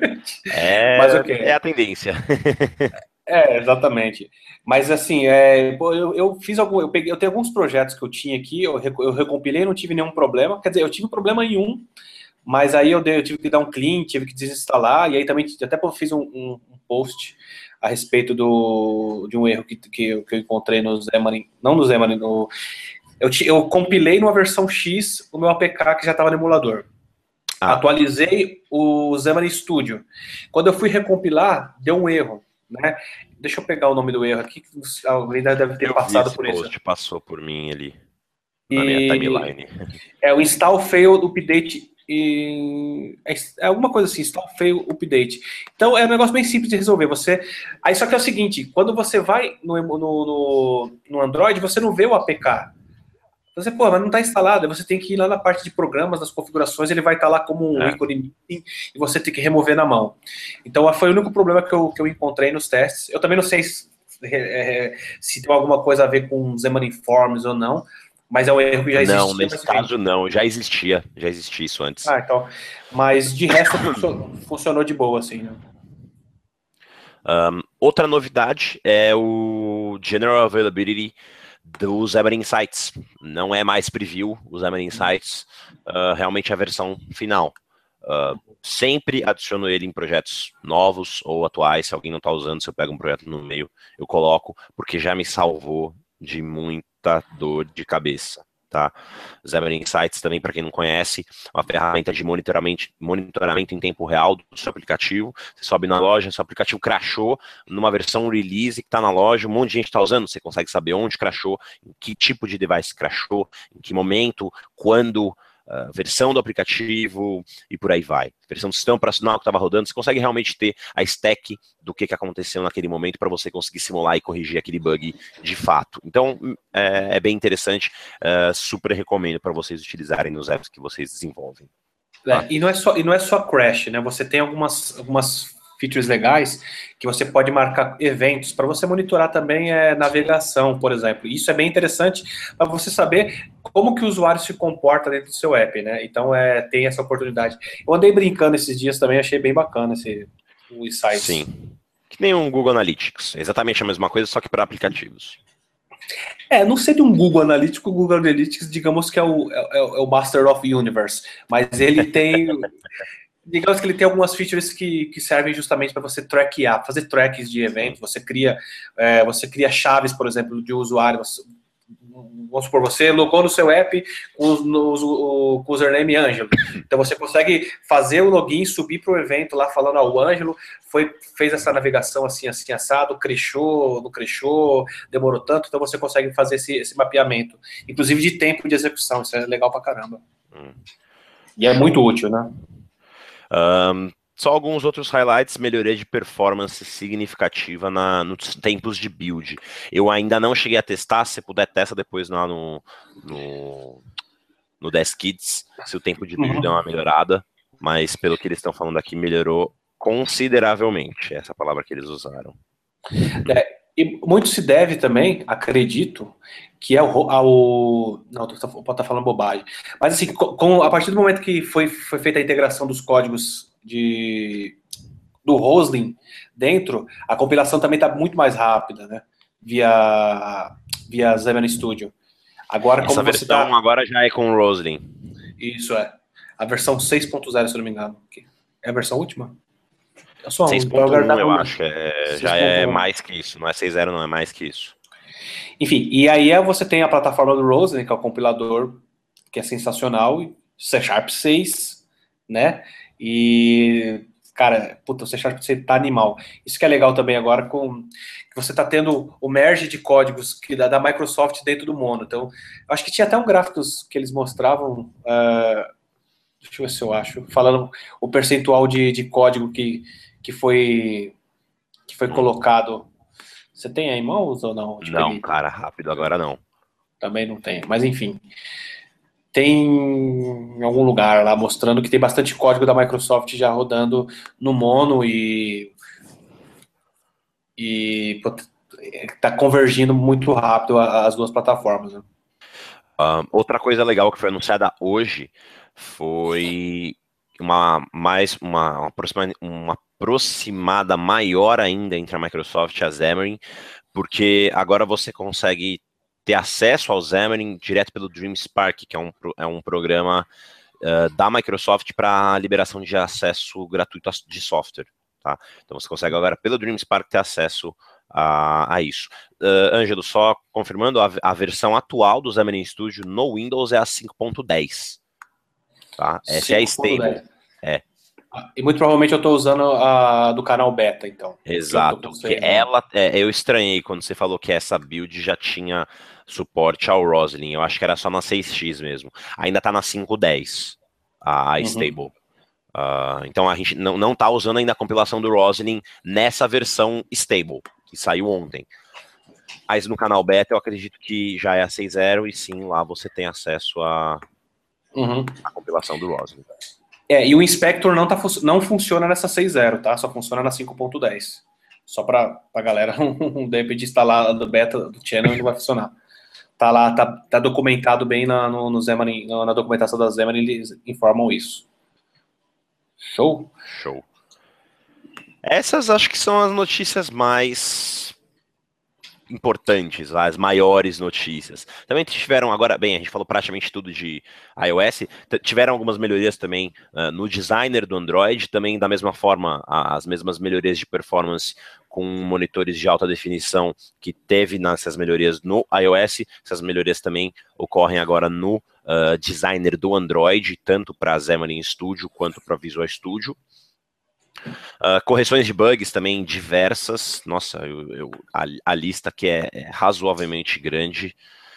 Mas é a tendência. Exatamente. Mas assim, eu fiz eu tenho alguns projetos que eu tinha aqui, eu recompilei, não tive nenhum problema. Quer dizer, eu tive um problema em um, mas aí eu tive que dar um clean, tive que desinstalar, e aí também até fiz um post a respeito de um erro que eu encontrei no Xamarin, não no Xamarin, Eu compilei numa versão X o meu APK que já estava no emulador. Atualizei o Xamarin Studio. Quando eu fui recompilar, deu um erro, né? Deixa eu pegar o nome do erro aqui, que alguém deve ter passado por isso. Passou por mim ali, na minha timeline. É o install failed update, é alguma coisa assim, install failed update. Então é um negócio bem simples de resolver. Aí só que é o seguinte, quando você vai no Android, você não vê o APK. Você, mas não está instalado, você tem que ir lá na parte de programas, nas configurações, ele vai estar lá como um ícone e você tem que remover na mão. Então foi o único problema que eu encontrei nos testes. Eu também não sei se tem alguma coisa a ver com Xamarin Forms ou não, mas é um erro que já existia. Não, nesse caso não, já existia isso antes. Então, mas de resto funcionou de boa, assim, né? Outra novidade é o General Availability do Xamarin Insights. Não é mais preview, o Xamarin Insights realmente é a versão final. Sempre adiciono ele em projetos novos ou atuais. Se alguém não está usando, se eu pego um projeto no meio, eu coloco, porque já me salvou de muita dor de cabeça. Tá? Xamarin Insights também, para quem não conhece, uma ferramenta de monitoramento em tempo real do seu aplicativo. Você sobe na loja, seu aplicativo crashou numa versão release que está na loja, um monte de gente está usando, você consegue saber onde crashou, em que tipo de device crashou, em que momento, quando, versão do aplicativo e por aí vai. Versão do sistema operacional que estava rodando, você consegue realmente ter a stack do que aconteceu naquele momento para você conseguir simular e corrigir aquele bug de fato. Então, é bem interessante, super recomendo para vocês utilizarem nos apps que vocês desenvolvem. E não é só crash, né? Você tem algumas features legais que você pode marcar eventos para você monitorar também navegação, por exemplo. Isso é bem interessante para você saber como que o usuário se comporta dentro do seu app, né? Então tem essa oportunidade. Eu andei brincando esses dias também, achei bem bacana o Insights. Sim, que nem um Google Analytics, exatamente a mesma coisa, só que para aplicativos. Não sei de um Google Analytics, o Google Analytics, digamos que é o Master of Universe, mas ele tem... Digamos que ele tem algumas features que servem justamente para você trackear, fazer tracks de eventos. Você cria chaves, por exemplo, de usuário. Vamos supor, você logou no seu app com o username Ângelo. Então você consegue fazer o login, subir para o evento lá falando, o Ângelo fez essa navegação assim, assim, assado, crashou, não crashou, demorou tanto. Então você consegue fazer esse mapeamento, inclusive de tempo de execução. Isso é legal pra caramba. E é muito útil, né? Só alguns outros highlights: melhoria de performance significativa nos tempos de build. Eu ainda não cheguei a testar, se puder testa depois lá no DeskKids, se o tempo de build deu uma melhorada, mas pelo que eles estão falando aqui, melhorou consideravelmente, essa palavra que eles usaram. E muito se deve também, acredito, que é não, pode estar falando bobagem. Mas assim, a partir do momento que foi feita a integração dos códigos do Roslyn dentro, a compilação também está muito mais rápida, né? Via Xamarin Studio. Agora, essa versão agora já é com o Roslyn. Isso a versão 6.0, se eu não me engano. É a versão última? 6.1, eu acho. Já é mais que isso. Não é 6.0, não é mais que isso. Enfim, e aí você tem a plataforma do Roslyn, que é o compilador, que é sensacional, C Sharp 6, né? E, cara, o C Sharp 6 tá animal. Isso que é legal também agora, que você tá tendo o merge de códigos da Microsoft dentro do Mono. Então, eu acho que tinha até um gráfico que eles mostravam, deixa eu ver se eu acho, falando o percentual de código que foi colocado. Você tem aí em mãos ou não? Não, cara, rápido agora não. Também não tem, mas enfim. Tem em algum lugar lá mostrando que tem bastante código da Microsoft já rodando no Mono e tá convergindo muito rápido as duas plataformas. Né? Outra coisa legal que foi anunciada hoje foi uma aproximada maior ainda entre a Microsoft e a Xamarin, porque agora você consegue ter acesso ao Xamarin direto pelo Dream Spark, que é um programa da Microsoft para liberação de acesso gratuito de software. Tá? Então você consegue agora pelo Dream Spark ter acesso a isso. Ângelo, só confirmando, a versão atual do Xamarin Studio no Windows é a 5.10. Tá? Essa é a stable. E muito provavelmente eu estou usando a do canal beta, então. Exato. Que eu estranhei quando você falou que essa build já tinha suporte ao Roslyn. Eu acho que era só na 6x mesmo. Ainda está na 5.10, a stable. Então a gente não está usando ainda a compilação do Roslyn nessa versão stable, que saiu ontem. Mas no canal beta eu acredito que já é a 6.0 e sim, lá você tem acesso à compilação do Roslyn. E o Inspector não funciona nessa 6.0, tá? Só funciona na 5.10. Só para a galera, de repente, instalar do beta do channel e não vai funcionar. Tá lá, tá documentado bem no Xamarin, na documentação da Xamarin, eles informam isso. Show? Show. Essas acho que são as notícias mais importantes, as maiores notícias. Também tiveram agora, bem, a gente falou praticamente tudo de iOS, tiveram algumas melhorias também no designer do Android, também da mesma forma, as mesmas melhorias de performance com monitores de alta definição que teve nessas melhorias no iOS, essas melhorias também ocorrem agora no designer do Android, tanto para Xamarin Studio quanto para Visual Studio. Correções de bugs também diversas. Nossa, a lista que é razoavelmente grande.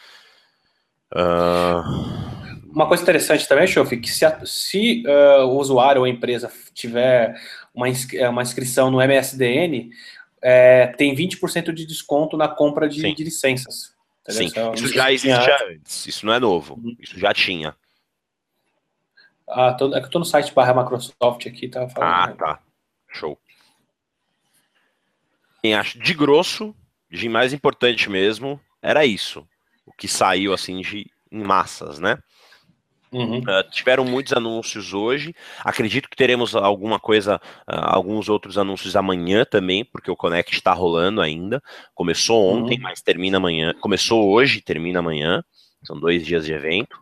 Uma coisa interessante também, Chofi, que se o usuário ou a empresa tiver uma inscrição no MSDN, tem 20% de desconto na compra de licenças. Sim, isso já existia antes, isso não é novo, isso já tinha. É que eu tô no site /Microsoft aqui, tá falando. Tá. Show. Acho de grosso, de mais importante mesmo, era isso. O que saiu assim em massas, né? Tiveram muitos anúncios hoje. Acredito que teremos alguma coisa, alguns outros anúncios amanhã também, porque o Connect está rolando ainda. Começou ontem, mas termina amanhã. Começou hoje, termina amanhã. São 2 dias de evento.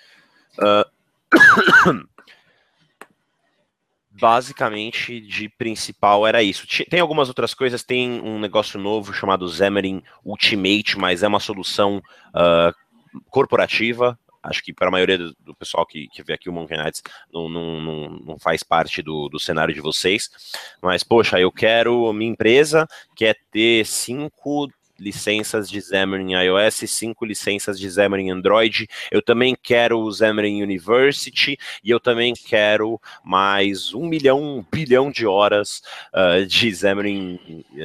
Basicamente, de principal era isso. Tem algumas outras coisas, tem um negócio novo chamado Xamarin Ultimate, mas é uma solução corporativa. Acho que para a maioria do pessoal que vê aqui o Monkey Knights não faz parte do cenário de vocês. Mas, poxa, minha empresa quer ter 5 licenças de Xamarin iOS, 5 licenças de Xamarin Android, eu também quero o Xamarin University, e eu também quero mais 1 bilhão de horas de Xamarin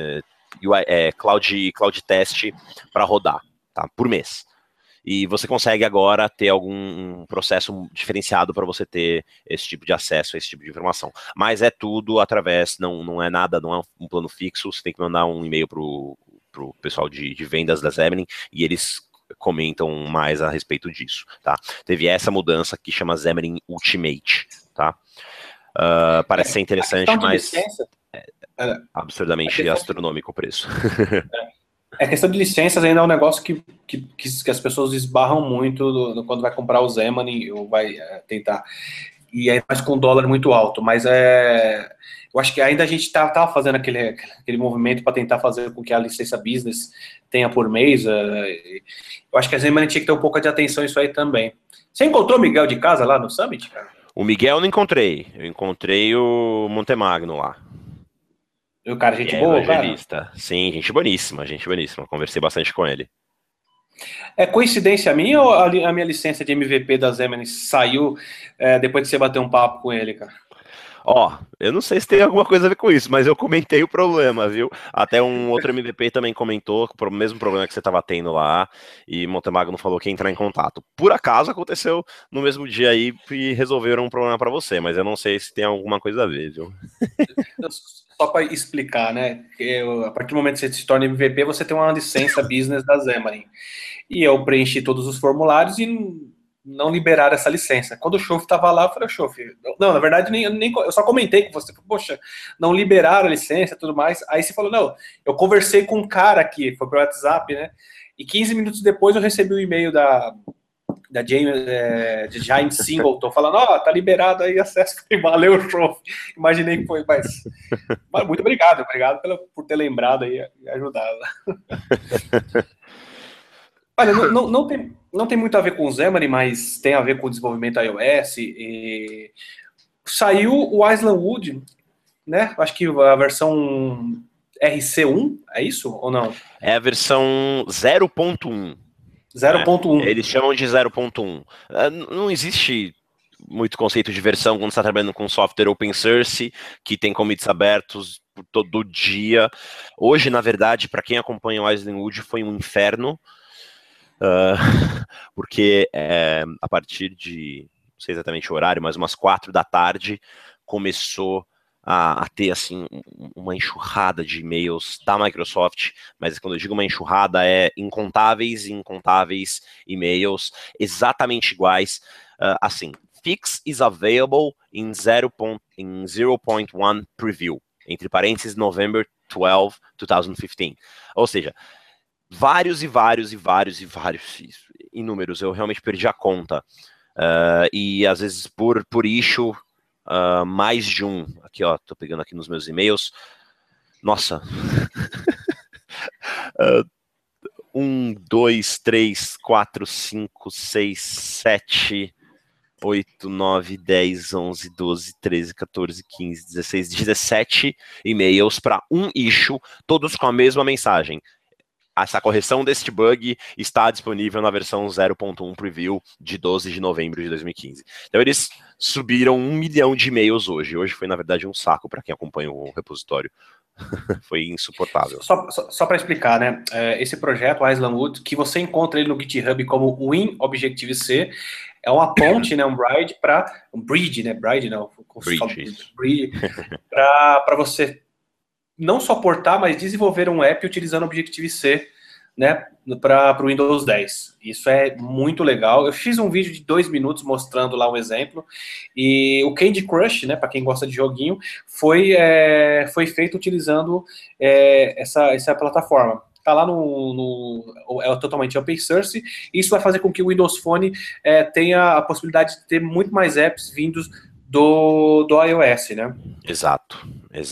Cloud Test para rodar, tá, por mês. E você consegue agora ter algum processo diferenciado para você ter esse tipo de acesso a esse tipo de informação. Mas é tudo através, não é nada, não é um plano fixo, você tem que mandar um e-mail pro pessoal de vendas da Xamarin e eles comentam mais a respeito disso, tá? Teve essa mudança que chama Xamarin Ultimate, tá? Parece ser interessante, mas é absurdamente astronômico o preço. A questão de licenças ainda é um negócio que as pessoas esbarram muito quando vai comprar o Xamarin ou vai tentar. E é mais com dólar muito alto, mas eu acho que ainda a gente tá fazendo aquele movimento para tentar fazer com que a licença business tenha por mês. Eu acho que a Xamarin tinha que ter um pouco de atenção isso aí também. Você encontrou o Miguel de casa lá no Summit, cara? O Miguel eu não encontrei, eu encontrei o Montemagno lá. E o cara, gente boa, evangelista. Cara? Sim, gente boníssima. Conversei bastante com ele. É coincidência minha ou a minha licença de MVP da Xamarin saiu depois de você bater um papo com ele, cara? Eu não sei se tem alguma coisa a ver com isso, mas eu comentei o problema, viu? Até um outro MVP também comentou o mesmo problema que você estava tendo lá, e Montemagno falou que ia entrar em contato. Por acaso aconteceu no mesmo dia aí e resolveram um problema para você, mas eu não sei se tem alguma coisa a ver, viu? Só para explicar, né? A partir do momento que você se torna MVP, você tem uma licença business da Xamarin. E eu preenchi todos os formulários e não liberaram essa licença. Quando o Chof estava lá, eu falei, Chof, não, na verdade, eu só comentei com você, poxa, não liberaram a licença e tudo mais. Aí você falou, não, eu conversei com um cara aqui, foi pro WhatsApp, né? E 15 minutos depois eu recebi o e-mail de Giant Singleton, falando, tá liberado aí acesso. Valeu, show. Imaginei que foi, mas muito obrigado por ter lembrado aí e ajudado. Olha, não tem muito a ver com o Xamarin, mas tem a ver com o desenvolvimento iOS. Saiu o Island Wood, né? Acho que a versão RC1, é isso ou não? É a versão 0.1. 0.1. Eles chamam de 0.1. Não existe muito conceito de versão quando você está trabalhando com software open source, que tem commits abertos por todo dia. Hoje, na verdade, para quem acompanha o Island Wood, foi um inferno, porque a partir de, não sei exatamente o horário, mas umas 4 da tarde, começou a ter assim uma enxurrada de e-mails da Microsoft, mas quando eu digo uma enxurrada é incontáveis e incontáveis e-mails exatamente iguais, assim, fix is available in 0.1 preview, entre parênteses, November 12, 2015. Ou seja, vários inúmeros, eu realmente perdi a conta. E às vezes por issue, mais de um. Aqui, ó, tô pegando aqui nos meus e-mails. Nossa. 1, 2, 3, 4, 5, 6, 7, 8, 9, 10, 11, 12, 13, 14, 15, 16, 17 e-mails para um issue, todos com a mesma mensagem. Essa correção deste bug está disponível na versão 0.1 Preview de 12 de novembro de 2015. Então eles subiram 1 milhão de e-mails hoje. Hoje foi, na verdade, um saco para quem acompanha o repositório. Foi insuportável. Só para explicar, né? Esse projeto, o Island Wood, que você encontra ele no GitHub como Win Objective-C, é uma ponte, né, um bridge para para você não só portar, mas desenvolver um app utilizando Objective-C, né, para o Windows 10. Isso é muito legal. Eu fiz um vídeo de 2 minutos mostrando lá um exemplo, e o Candy Crush, né, para quem gosta de joguinho, foi feito utilizando essa plataforma. Está lá é totalmente open source, e isso vai fazer com que o Windows Phone tenha a possibilidade de ter muito mais apps vindos do iOS, né? Exato.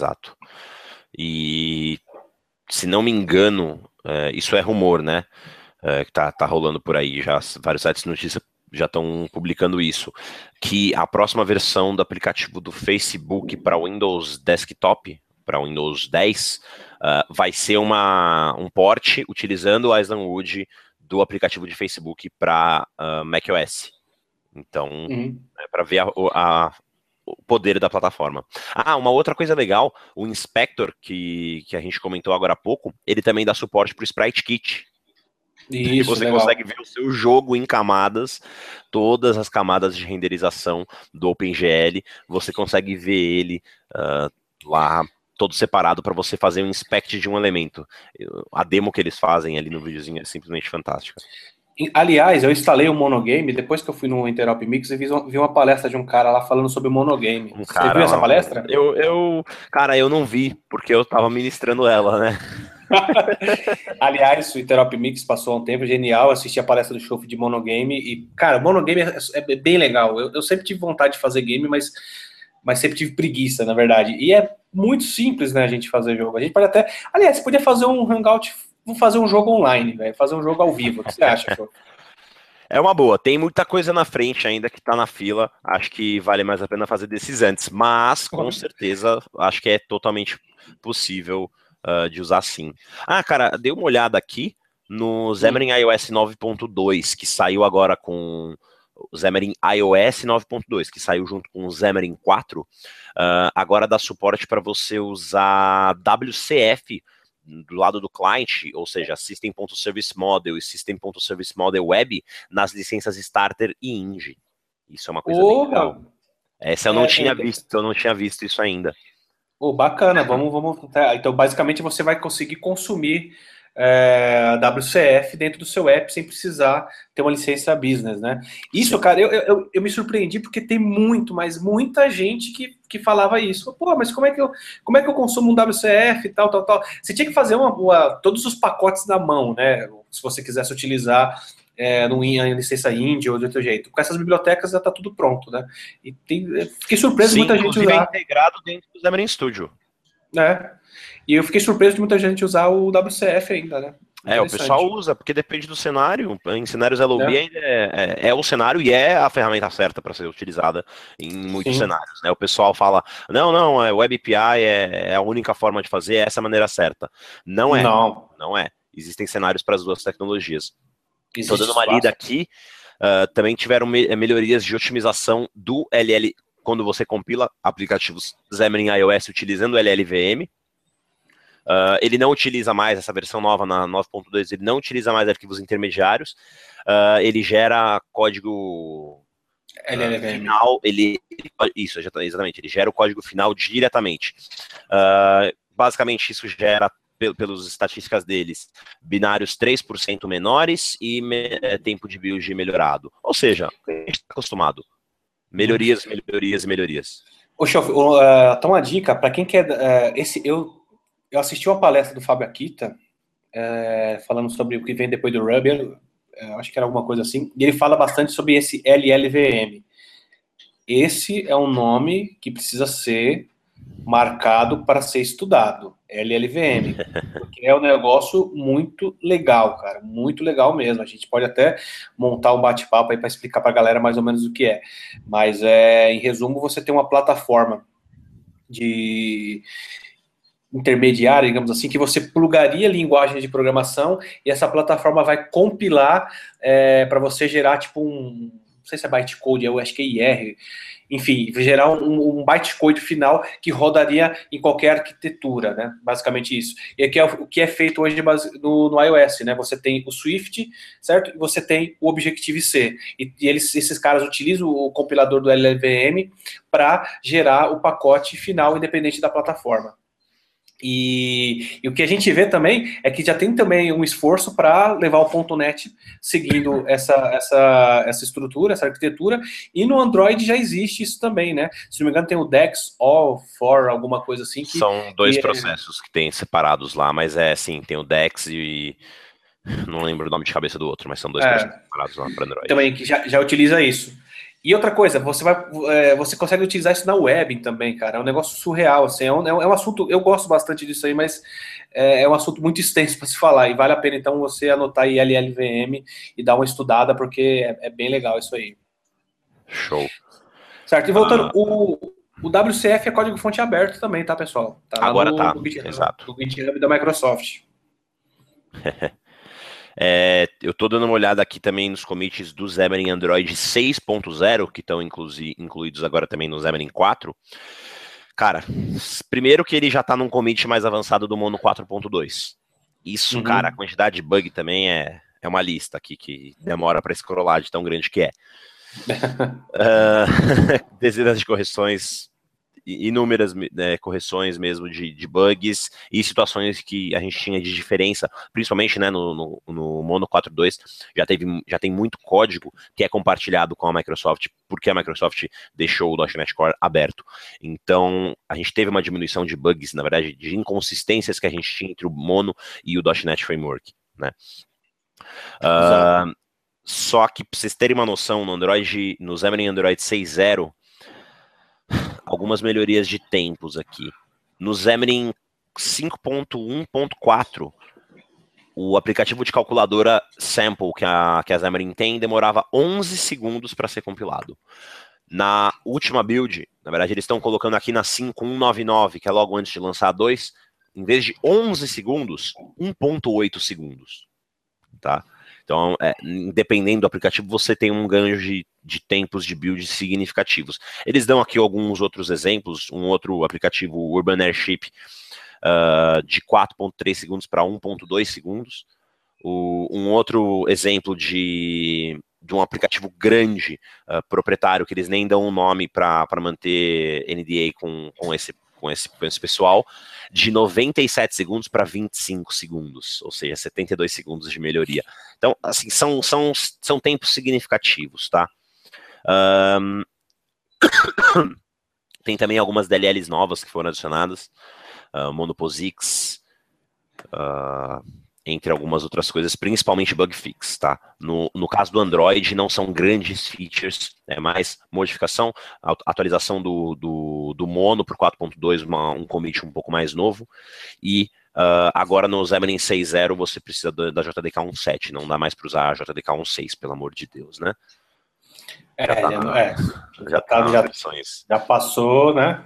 E, se não me engano, isso é rumor, né? Que tá rolando por aí, já vários sites de notícia já estão publicando isso, que a próxima versão do aplicativo do Facebook para Windows Desktop, para Windows 10, vai ser um port utilizando o Island Wood do aplicativo de Facebook para macOS. Então, para ver o poder da plataforma. Uma outra coisa legal, o Inspector, que a gente comentou agora há pouco, ele também dá suporte para o Sprite Kit. Isso, você legal. consegue ver o seu jogo em camadas, todas as camadas de renderização do OpenGL, você consegue ver ele lá todo separado para você fazer um inspect de um elemento. A demo que eles fazem ali no videozinho é simplesmente fantástica. Aliás, eu instalei o Monogame, depois que eu fui no Interop Mix, eu vi uma palestra de um cara lá falando sobre o Monogame. Você viu essa palestra? Cara, eu não vi, porque eu tava ministrando ela, né? Aliás, o Interop Mix passou um tempo genial, assisti a palestra do Show de Monogame, e, cara, o Monogame é bem legal. Eu sempre tive vontade de fazer game, mas sempre tive preguiça, na verdade. E é muito simples, né, a gente fazer jogo. A gente pode até... Aliás, você podia fazer um Hangout, fazer um jogo online, velho, fazer um jogo ao vivo. O que você acha, Show? É uma boa, tem muita coisa na frente ainda que tá na fila, acho que vale mais a pena fazer desses antes, mas com certeza acho que é totalmente possível de usar sim. Cara, dei uma olhada aqui no Xamarin iOS 9.2, que saiu agora com o Xamarin iOS 9.2, que saiu junto com o Xamarin 4, agora dá suporte para você usar WCF do lado do cliente, ou seja, System.Service Model e System.Service Model Web nas licenças Starter e Inge. Isso é uma coisa bem legal. Essa eu não tinha visto isso ainda. Bacana, vamos. Então, basicamente, você vai conseguir consumir WCF dentro do seu app sem precisar ter uma licença business, né? Isso, sim. Cara, eu me surpreendi porque tem muita gente que falava isso. Pô, mas como é que eu consumo um WCF e tal. Você tinha que fazer todos os pacotes na mão, né? Se você quisesse utilizar em licença indie ou de outro jeito. Com essas bibliotecas já está tudo pronto, né? E fiquei surpreso de muita gente usar. É integrado dentro do Xamarin Studio. E eu fiquei surpreso de muita gente usar o WCF ainda, né? O pessoal usa, porque depende do cenário. Em cenários LOB é o cenário e é a ferramenta certa para ser utilizada em muitos cenários, né? O pessoal fala, não, o WebAPI é a única forma de fazer, é essa a maneira certa. Não é. Existem cenários para as duas tecnologias. Estou dando uma lida aqui. Também tiveram melhorias de otimização do LL, quando você compila aplicativos Xamarin iOS utilizando o LLVM. Ele não utiliza mais, essa versão nova na 9.2, ele não utiliza mais arquivos intermediários, ele gera código final, exatamente, ele gera o código final diretamente. Basicamente, isso gera, pelas estatísticas deles, binários 3% menores e tempo de build melhorado. Ou seja, a gente está acostumado. Melhorias. Ô, Chof, então uma dica, para quem quer... Eu assisti uma palestra do Fábio Akita, falando sobre o que vem depois do Ruby, acho que era alguma coisa assim, e ele fala bastante sobre esse LLVM. Esse é um nome que precisa ser marcado para ser estudado, LLVM, porque é um negócio muito legal, cara, muito legal mesmo. A gente pode até montar um bate-papo aí para explicar para a galera mais ou menos o que é, mas em resumo, você tem uma plataforma de intermediária, digamos assim, que você plugaria linguagem de programação e essa plataforma vai compilar para você gerar tipo não sei se é bytecode, eu acho que é IR, enfim, gerar um bytecode final que rodaria em qualquer arquitetura, né? Basicamente isso. E aqui é o que é feito hoje no iOS, né? Você tem o Swift, certo? E você tem o Objective-C. E esses caras utilizam o compilador do LLVM para gerar o pacote final independente da plataforma. E o que a gente vê também é que já tem também um esforço para levar o .NET seguindo essa estrutura, essa arquitetura, e no Android já existe isso também, né? Se não me engano tem o Dex All for alguma coisa assim. São dois processos que tem separados lá, mas sim, tem o Dex e não lembro o nome de cabeça do outro, mas são dois processos separados lá para Android. Também que já utiliza isso. E outra coisa, você consegue utilizar isso na web também, cara. É um negócio surreal, assim. É um assunto, eu gosto bastante disso aí, mas é um assunto muito extenso para se falar. E vale a pena, então, você anotar aí LLVM e dar uma estudada, porque é bem legal isso aí. Show. Certo, e voltando, o WCF é código-fonte aberto também, tá, pessoal? Tá agora no GitHub, exato. No GitHub da Microsoft. Eu estou dando uma olhada aqui também nos commits do Xamarin Android 6.0, que estão incluídos agora também no Xamarin 4. Cara, primeiro que ele já está num commit mais avançado do Mono 4.2. Isso, cara, a quantidade de bug também é uma lista aqui que demora para scrollar de tão grande que é. Dezenas de correções, inúmeras correções mesmo de bugs e situações que a gente tinha de diferença, principalmente, né, no Mono 4.2 já tem muito código que é compartilhado com a Microsoft, porque a Microsoft deixou o .NET Core aberto. Então, a gente teve uma diminuição de bugs, na verdade, de inconsistências que a gente tinha entre o Mono e o .NET Framework, né? Só que, pra vocês terem uma noção, no Xamarin Android 6.0, algumas melhorias de tempos aqui. No Xamarin 5.1.4, o aplicativo de calculadora Sample que a Xamarin tem demorava 11 segundos para ser compilado. Na última build, na verdade eles estão colocando aqui na 5.199, que é logo antes de lançar a 2, em vez de 11 segundos, 1.8 segundos. Tá? Então, dependendo do aplicativo, você tem um ganho de tempos de build significativos. Eles dão aqui alguns outros exemplos, um outro aplicativo, Urban Airship, de 4.3 segundos para 1.2 segundos. Um outro exemplo de um aplicativo grande, proprietário, que eles nem dão um nome para manter NDA com esse pessoal, de 97 segundos para 25 segundos, ou seja, 72 segundos de melhoria. Então, assim, são tempos significativos, tá? Tem também algumas DLLs novas que foram adicionadas, MonoPOSIX, entre algumas outras coisas, principalmente bug fix, tá? No caso do Android, não são grandes features, é mais modificação, atualização do Mono para o 4.2, um commit um pouco mais novo, e agora no Xamarin 6.0 você precisa da JDK 1.7, não dá mais para usar a JDK 1.6, pelo amor de Deus, né? Já passou, né?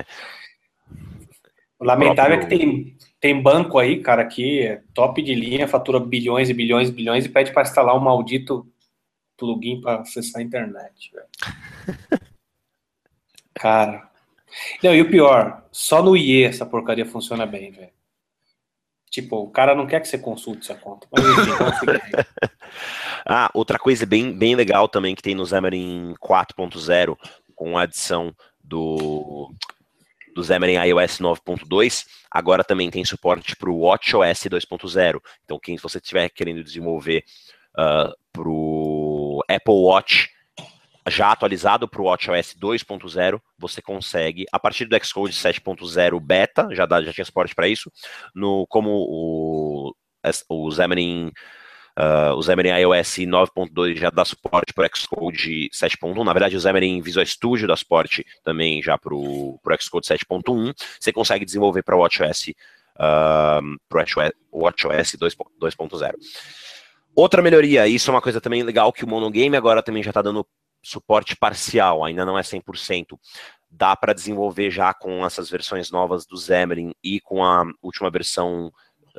O lamentável é que tem banco aí, cara, que é top de linha, fatura bilhões e bilhões e bilhões e pede para instalar um maldito plugin para acessar a internet, velho. Cara. Não, e o pior, só no IE essa porcaria funciona bem, velho. Tipo, o cara não quer que você consulte essa conta. Mas enfim, então fica aí. Outra coisa bem legal também que tem no Xamarin 4.0, com a adição do Xamarin iOS 9.2, agora também tem suporte para o WatchOS 2.0. Então, quem você estiver querendo desenvolver para o Apple Watch, já atualizado para o WatchOS 2.0, você consegue, a partir do Xcode 7.0 beta, já tinha suporte para isso, como o Xamarin iOS 9.2 já dá suporte para o Xcode 7.1. Na verdade, o Xamarin Visual Studio dá suporte também já para o Xcode 7.1. Você consegue desenvolver para o WatchOS 2.0. Outra melhoria, isso é uma coisa também legal, que o Monogame agora também já está dando suporte parcial, ainda não é 100%. Dá para desenvolver já com essas versões novas do Xamarin e com a última versão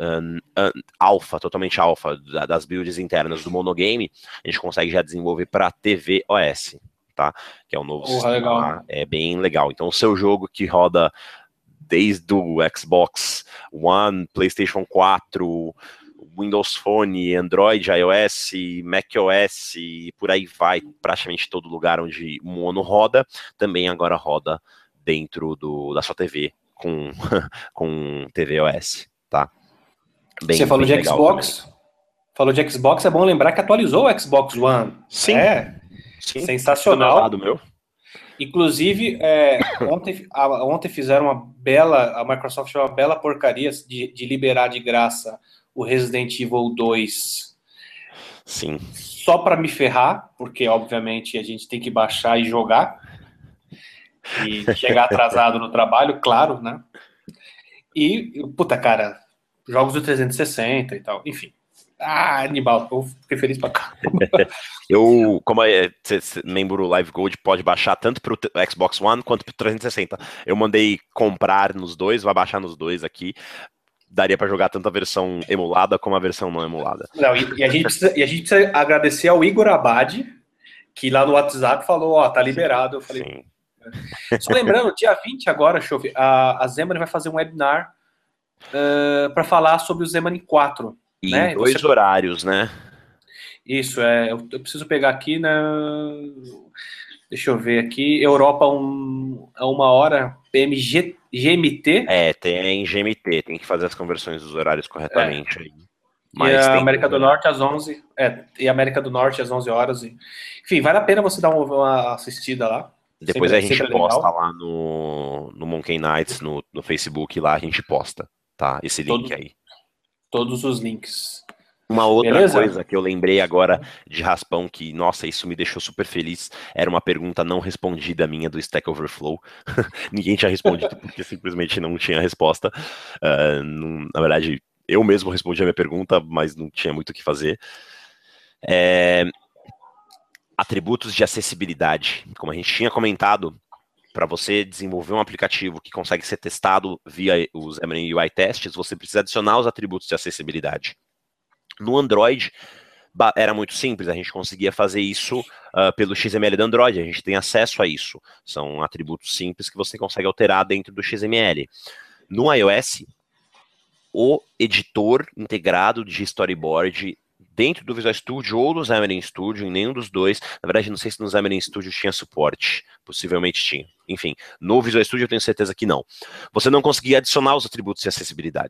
totalmente alfa das builds internas do Monogame, a gente consegue já desenvolver para tvOS, tá? Que é um novo sistema legal. lá, é bem legal. Então o seu jogo que roda desde o Xbox One, PlayStation 4, Windows Phone, Android, iOS, macOS e por aí vai, praticamente todo lugar onde o Mono roda, também agora roda dentro da sua TV com tvOS, tá? Você falou de Xbox? Também. Falou de Xbox, é bom lembrar que atualizou o Xbox One. Sim. Sim. Sensacional. Lado, meu. Inclusive, ontem fizeram a Microsoft fez uma bela porcaria de liberar de graça o Resident Evil 2. Sim. Só para me ferrar, porque obviamente a gente tem que baixar e jogar. E chegar atrasado no trabalho, claro, né? E, puta, cara, jogos do 360 e tal, enfim. Animal, eu fiquei feliz pra caramba. Como membro Live Gold, pode baixar tanto pro Xbox One quanto pro 360. Eu mandei comprar nos dois, vai baixar nos dois aqui. Daria pra jogar tanto a versão emulada como a versão não emulada. Não, e a gente precisa agradecer ao Igor Abad, que lá no WhatsApp falou, tá liberado. Eu falei. Sim. Só lembrando, dia 20 agora, a Xamarin vai fazer um webinar para falar sobre o Xamarin 4. E né? em dois horários, né? Isso, eu preciso pegar aqui deixa eu ver aqui, Europa a 1h, GMT. Tem GMT, tem que fazer as conversões dos horários corretamente. Aí. Mas e a América do Norte às 11, e a América do Norte às 11 horas. Enfim, vale a pena você dar uma assistida lá. Depois a gente posta lá no Monkey Nights, no Facebook, lá a gente posta, tá? Esse link aí. Todos os links. Uma outra coisa que eu lembrei agora de raspão, que, nossa, isso me deixou super feliz, era uma pergunta não respondida minha do Stack Overflow. Ninguém tinha respondido porque simplesmente não tinha resposta. Na verdade, eu mesmo respondi a minha pergunta, mas não tinha muito o que fazer. Atributos de acessibilidade. Como a gente tinha comentado, para você desenvolver um aplicativo que consegue ser testado via os Xamarin UI Tests, você precisa adicionar os atributos de acessibilidade. No Android, era muito simples, a gente conseguia fazer isso pelo XML do Android, a gente tem acesso a isso. São atributos simples que você consegue alterar dentro do XML. No iOS, o editor integrado de storyboard dentro do Visual Studio ou do Xamarin Studio, em nenhum dos dois. Na verdade, não sei se no Xamarin Studio tinha suporte. Possivelmente tinha. Enfim, no Visual Studio eu tenho certeza que não. Você não conseguia adicionar os atributos de acessibilidade.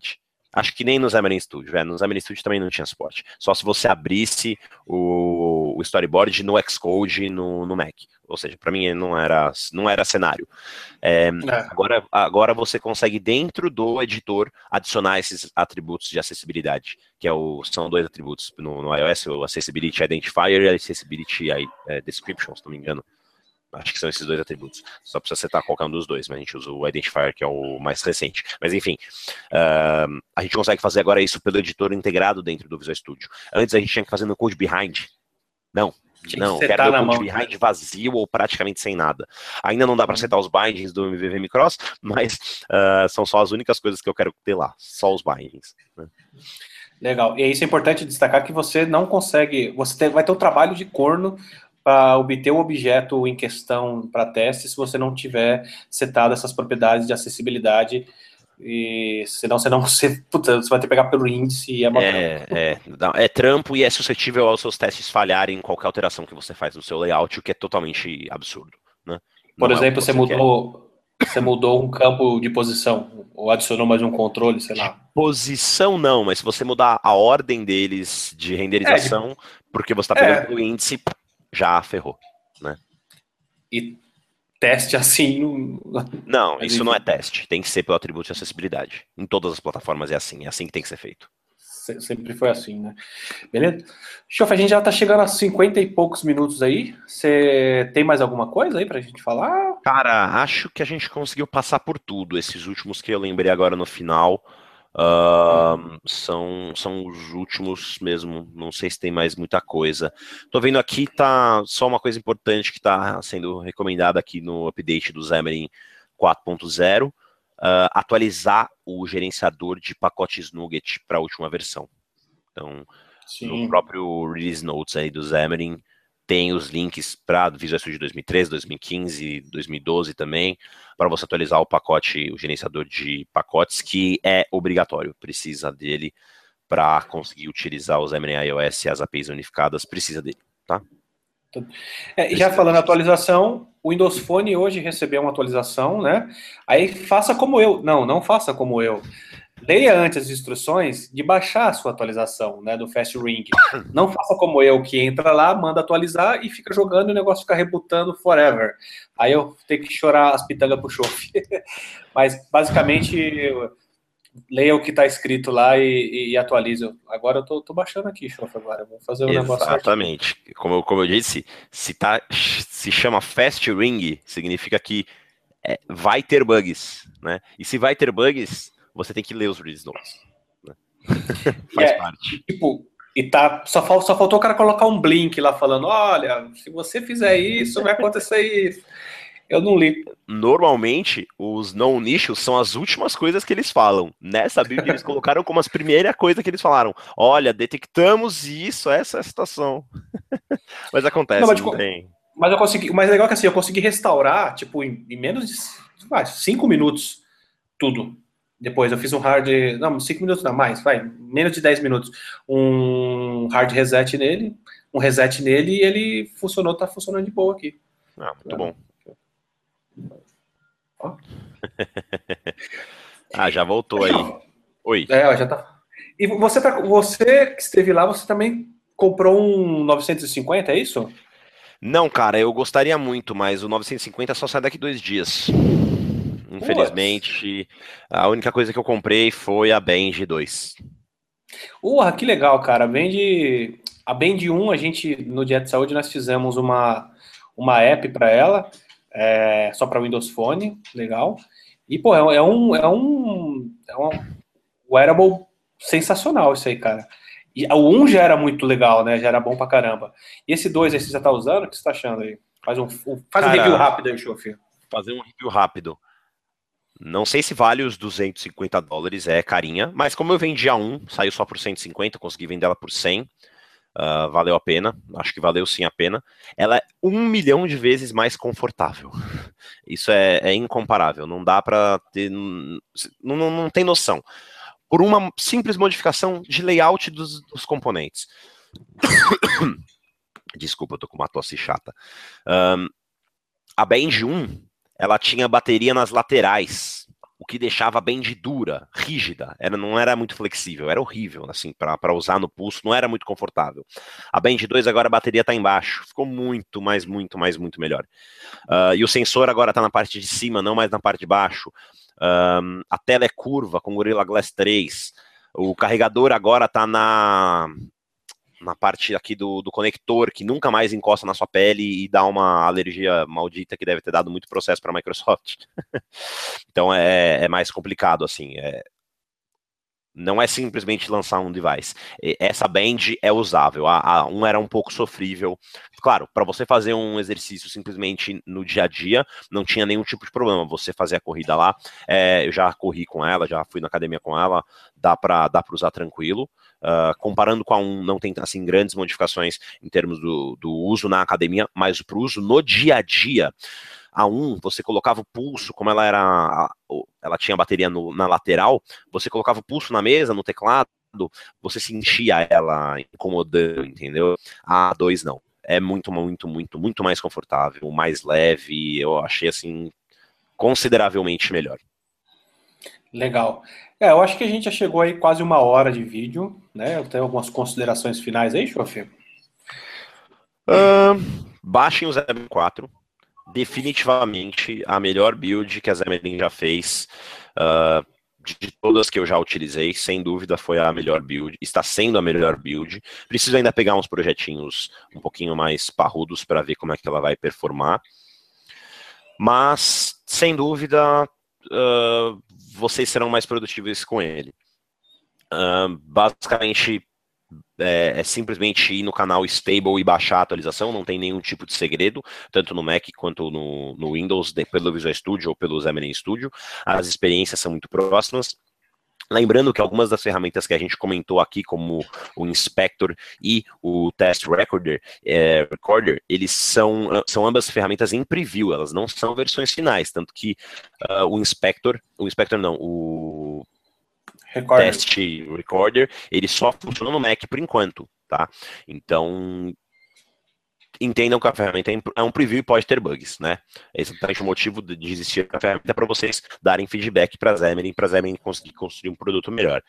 Acho que nem no Xamarin Studio, no Xamarin Studio também não tinha suporte. Só se você abrisse o storyboard no Xcode no Mac. Ou seja, para mim não era cenário. Agora você consegue, dentro do editor, adicionar esses atributos de acessibilidade, são 2 atributos no iOS, o Accessibility Identifier e a Accessibility Description, se não me engano. Acho que são esses 2 atributos. Só precisa setar qualquer um dos 2, mas a gente usa o Identifier, que é o mais recente. Mas enfim, a gente consegue fazer agora isso pelo editor integrado dentro do Visual Studio. Antes a gente tinha que fazer no Code Behind. Não, eu quero meu Code Behind vazio ou praticamente sem nada. Ainda não dá para setar os bindings do MVVM Cross, mas são só as únicas coisas que eu quero ter lá, só os bindings. Né? Legal. E isso é importante destacar que você não consegue, vai ter um trabalho de corno para obter o objeto em questão para teste se você não tiver setado essas propriedades de acessibilidade, e senão você vai ter que pegar pelo índice e é trampo e é suscetível aos seus testes falharem em qualquer alteração que você faz no seu layout, o que é totalmente absurdo. Né? Por exemplo, você mudou um campo de posição, ou adicionou mais um controle, sei lá. Posição não, mas se você mudar a ordem deles de renderização, porque você está pegando pelo índice, já ferrou, né? E teste assim... Não, isso não é teste. Tem que ser pelo atributo de acessibilidade. Em todas as plataformas é assim que tem que ser feito. Sempre foi assim, né? Beleza? Chof, a gente já tá chegando a 50 e poucos minutos aí. Você tem mais alguma coisa aí pra gente falar? Cara, acho que a gente conseguiu passar por tudo. Esses últimos que eu lembrei agora no final... são os últimos mesmo, não sei se tem mais muita coisa. Tô vendo aqui, tá só uma coisa importante que tá sendo recomendada aqui no update do Xamarin 4.0, atualizar o gerenciador de pacotes NuGet para a última versão. Então, no próprio Release Notes aí do Xamarin, tem os links para Visual Studio 2013, 2015, 2012 também, para você atualizar o gerenciador de pacotes, que é obrigatório, precisa dele para conseguir utilizar o Xamarin iOS e as APIs unificadas, precisa dele, tá? Já falando em atualização, o Windows Phone hoje recebeu uma atualização, né? Aí faça como eu. Não faça como eu. Leia antes as instruções de baixar a sua atualização, né, do Fast Ring. Não faça como eu, que entra lá, manda atualizar e fica jogando e o negócio fica rebutando forever. Aí eu tenho que chorar as pitangas pro chofe. Mas, basicamente, leia o que está escrito lá e atualize. Agora eu tô baixando aqui, chofe, agora. Vou fazer o negócio certinho. Exatamente. Como eu disse, se chama Fast Ring, significa que vai ter bugs, né? E se vai ter bugs... você tem que ler os release notes. Né? Faz parte. Só faltou o cara colocar um blink lá falando, olha, se você fizer isso, vai acontecer isso. Eu não li. Normalmente, os não nichos são as últimas coisas que eles falam. Nessa build, eles colocaram como as primeiras coisas que eles falaram. Olha, detectamos isso, essa é a situação. Mas acontece, não tem. Mas eu consegui. O mais legal é que assim, eu consegui restaurar, tipo, em menos de 5 minutos, tudo. Depois eu fiz um hard... Não, 5 minutos não, mais, menos de 10 minutos. Um hard reset nele, e ele tá funcionando de boa aqui. Muito bom. Ó. Já voltou aí. Oi. Já tá. E você que esteve lá, você também comprou um 950, é isso? Não, cara, eu gostaria muito, mas o 950 só sai daqui 2 dias. Infelizmente, a única coisa que eu comprei foi a Bend 2. Que legal, cara. A Bend 1, a gente, no Dia de Saúde, nós fizemos uma app para ela, só para Windows Phone, legal. E, pô, é um wearable sensacional isso aí, cara. E o 1 já era muito legal, né? Já era bom pra caramba. E esse 2 aí você já tá usando? O que você tá achando aí? Faz um review rápido aí, Chofi. Fazer um review rápido. Não sei se vale os $250, é carinha, mas como eu vendi a 1, saiu só por 150, consegui vender ela por 100, valeu a pena, acho que valeu sim a pena. Ela é 1 milhão de vezes mais confortável. Isso é incomparável, não dá pra ter, não tem noção. Por uma simples modificação de layout dos componentes. Desculpa, eu tô com uma tosse chata. A Bend 1, ela tinha bateria nas laterais. o que deixava a band dura, rígida, não era muito flexível, era horrível, assim, para usar no pulso, não era muito confortável. A band 2 agora a bateria tá embaixo, ficou muito melhor. E o sensor agora tá na parte de cima, não mais na parte de baixo. A tela é curva com Gorilla Glass 3, o carregador agora tá na parte aqui do conector, que nunca mais encosta na sua pele e dá uma alergia maldita que deve ter dado muito processo para a Microsoft. Então é mais complicado, assim. Não é simplesmente lançar um device. Essa band é usável. A 1 era um pouco sofrível. Claro, para você fazer um exercício simplesmente no dia a dia, não tinha nenhum tipo de problema. Você fazer a corrida lá, eu já corri com ela, já fui na academia com ela, dá para usar tranquilo. Comparando com a 1, não tem assim grandes modificações em termos do uso na academia, mas para o uso no dia a dia, a 1, você colocava o pulso, como ela tinha bateria na lateral, você colocava o pulso na mesa, no teclado, você sentia ela incomodando, entendeu? A 2 não. É muito mais confortável, mais leve, eu achei assim consideravelmente melhor. Legal. Eu acho que a gente já chegou aí quase 1 hora de vídeo, né? Eu tenho algumas considerações finais aí, Chofi? Baixem o Xamarin 4. Definitivamente a melhor build que a Xamarin já fez. De todas que eu já utilizei, sem dúvida foi a melhor build, está sendo a melhor build. Preciso ainda pegar uns projetinhos um pouquinho mais parrudos para ver como é que ela vai performar. Mas, sem dúvida, vocês serão mais produtivos com ele. Basicamente, é simplesmente ir no canal Stable e baixar a atualização, não tem nenhum tipo de segredo, tanto no Mac quanto no Windows, pelo Visual Studio ou pelo Xamarin Studio. As experiências são muito próximas. Lembrando que algumas das ferramentas que a gente comentou aqui, como o Inspector e o Test Recorder, eles são ambas ferramentas em preview, elas não são versões finais, tanto que o Test Recorder, ele só funciona no Mac por enquanto, tá? Então, entendam que a ferramenta é um preview e pode ter bugs, né? Esse é o motivo de existir a ferramenta, para vocês darem feedback para a Xamarin conseguir construir um produto melhor.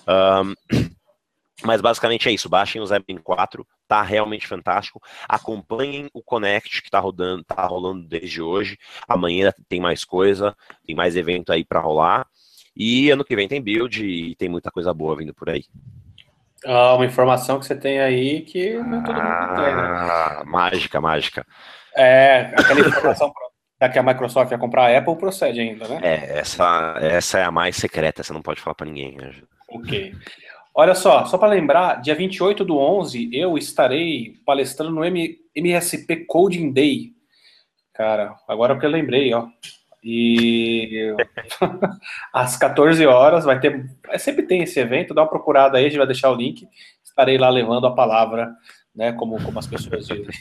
Mas basicamente é isso, baixem o Xamarin 4, tá realmente fantástico. Acompanhem o Connect que tá rolando desde hoje. Amanhã tem mais coisa, tem mais evento aí para rolar. E ano que vem tem build e tem muita coisa boa vindo por aí. Uma informação que você tem aí que não todo mundo tem, né? Mágica. Aquela informação que a Microsoft vai comprar a Apple procede ainda, né? Essa é a mais secreta, você não pode falar para ninguém. Né? Ok. Olha só para lembrar, dia 28/11 eu estarei palestrando no MSP Coding Day. Cara, agora que eu lembrei, ó. E às 14 horas vai ter, sempre tem esse evento, dá uma procurada aí, a gente vai deixar o link, estarei lá levando a palavra, né, como as pessoas dizem.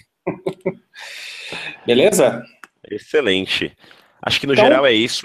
Beleza? Excelente. Acho que no geral é isso.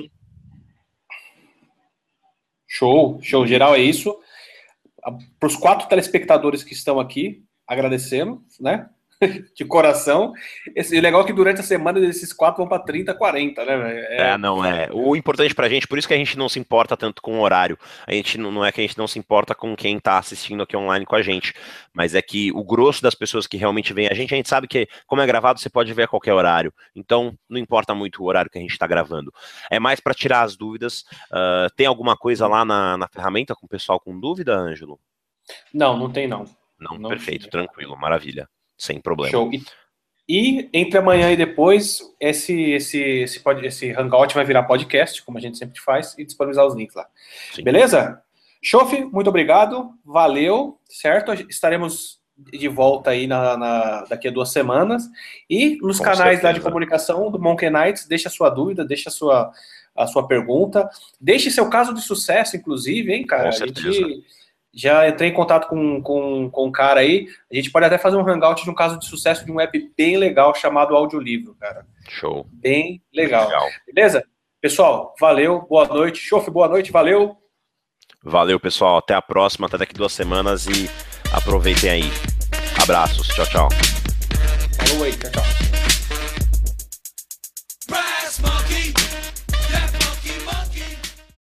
Show, geral é isso. Para os 4 telespectadores que estão aqui, agradecendo, né? De coração. O legal é que durante a semana esses 4 vão para 30, 40, né? O importante pra gente, por isso que a gente não se importa tanto com o horário. A gente não é que a gente não se importa com quem tá assistindo aqui online com a gente, mas é que o grosso das pessoas que realmente vem a gente sabe que, como é gravado, você pode ver a qualquer horário. Então, não importa muito o horário que a gente tá gravando. É mais para tirar as dúvidas. Tem alguma coisa lá na ferramenta com o pessoal com dúvida, Ângelo? Não tem não. Não, perfeito, tranquilo, maravilha. Sem problema. Show. E entre amanhã e depois, esse Hangout vai virar podcast, como a gente sempre faz, e disponibilizar os links lá. Sim. Beleza? Chofi, muito obrigado. Valeu, certo? Estaremos de volta aí daqui a 2 semanas. E nos canais lá de comunicação do Monkey Knights, deixa a sua dúvida, deixa a sua pergunta. Deixe seu caso de sucesso, inclusive, hein, cara? Com certeza. Já entrei em contato com um cara aí. A gente pode até fazer um hangout de um caso de sucesso de um app bem legal chamado Audiolivro, cara. Show. Bem legal. Beleza? Pessoal, valeu. Boa noite. Chofi, boa noite. Valeu. Valeu, pessoal. Até a próxima. Até daqui 2 semanas e aproveitem aí. Abraços. Tchau, tchau. Falou aí. Tchau, tchau.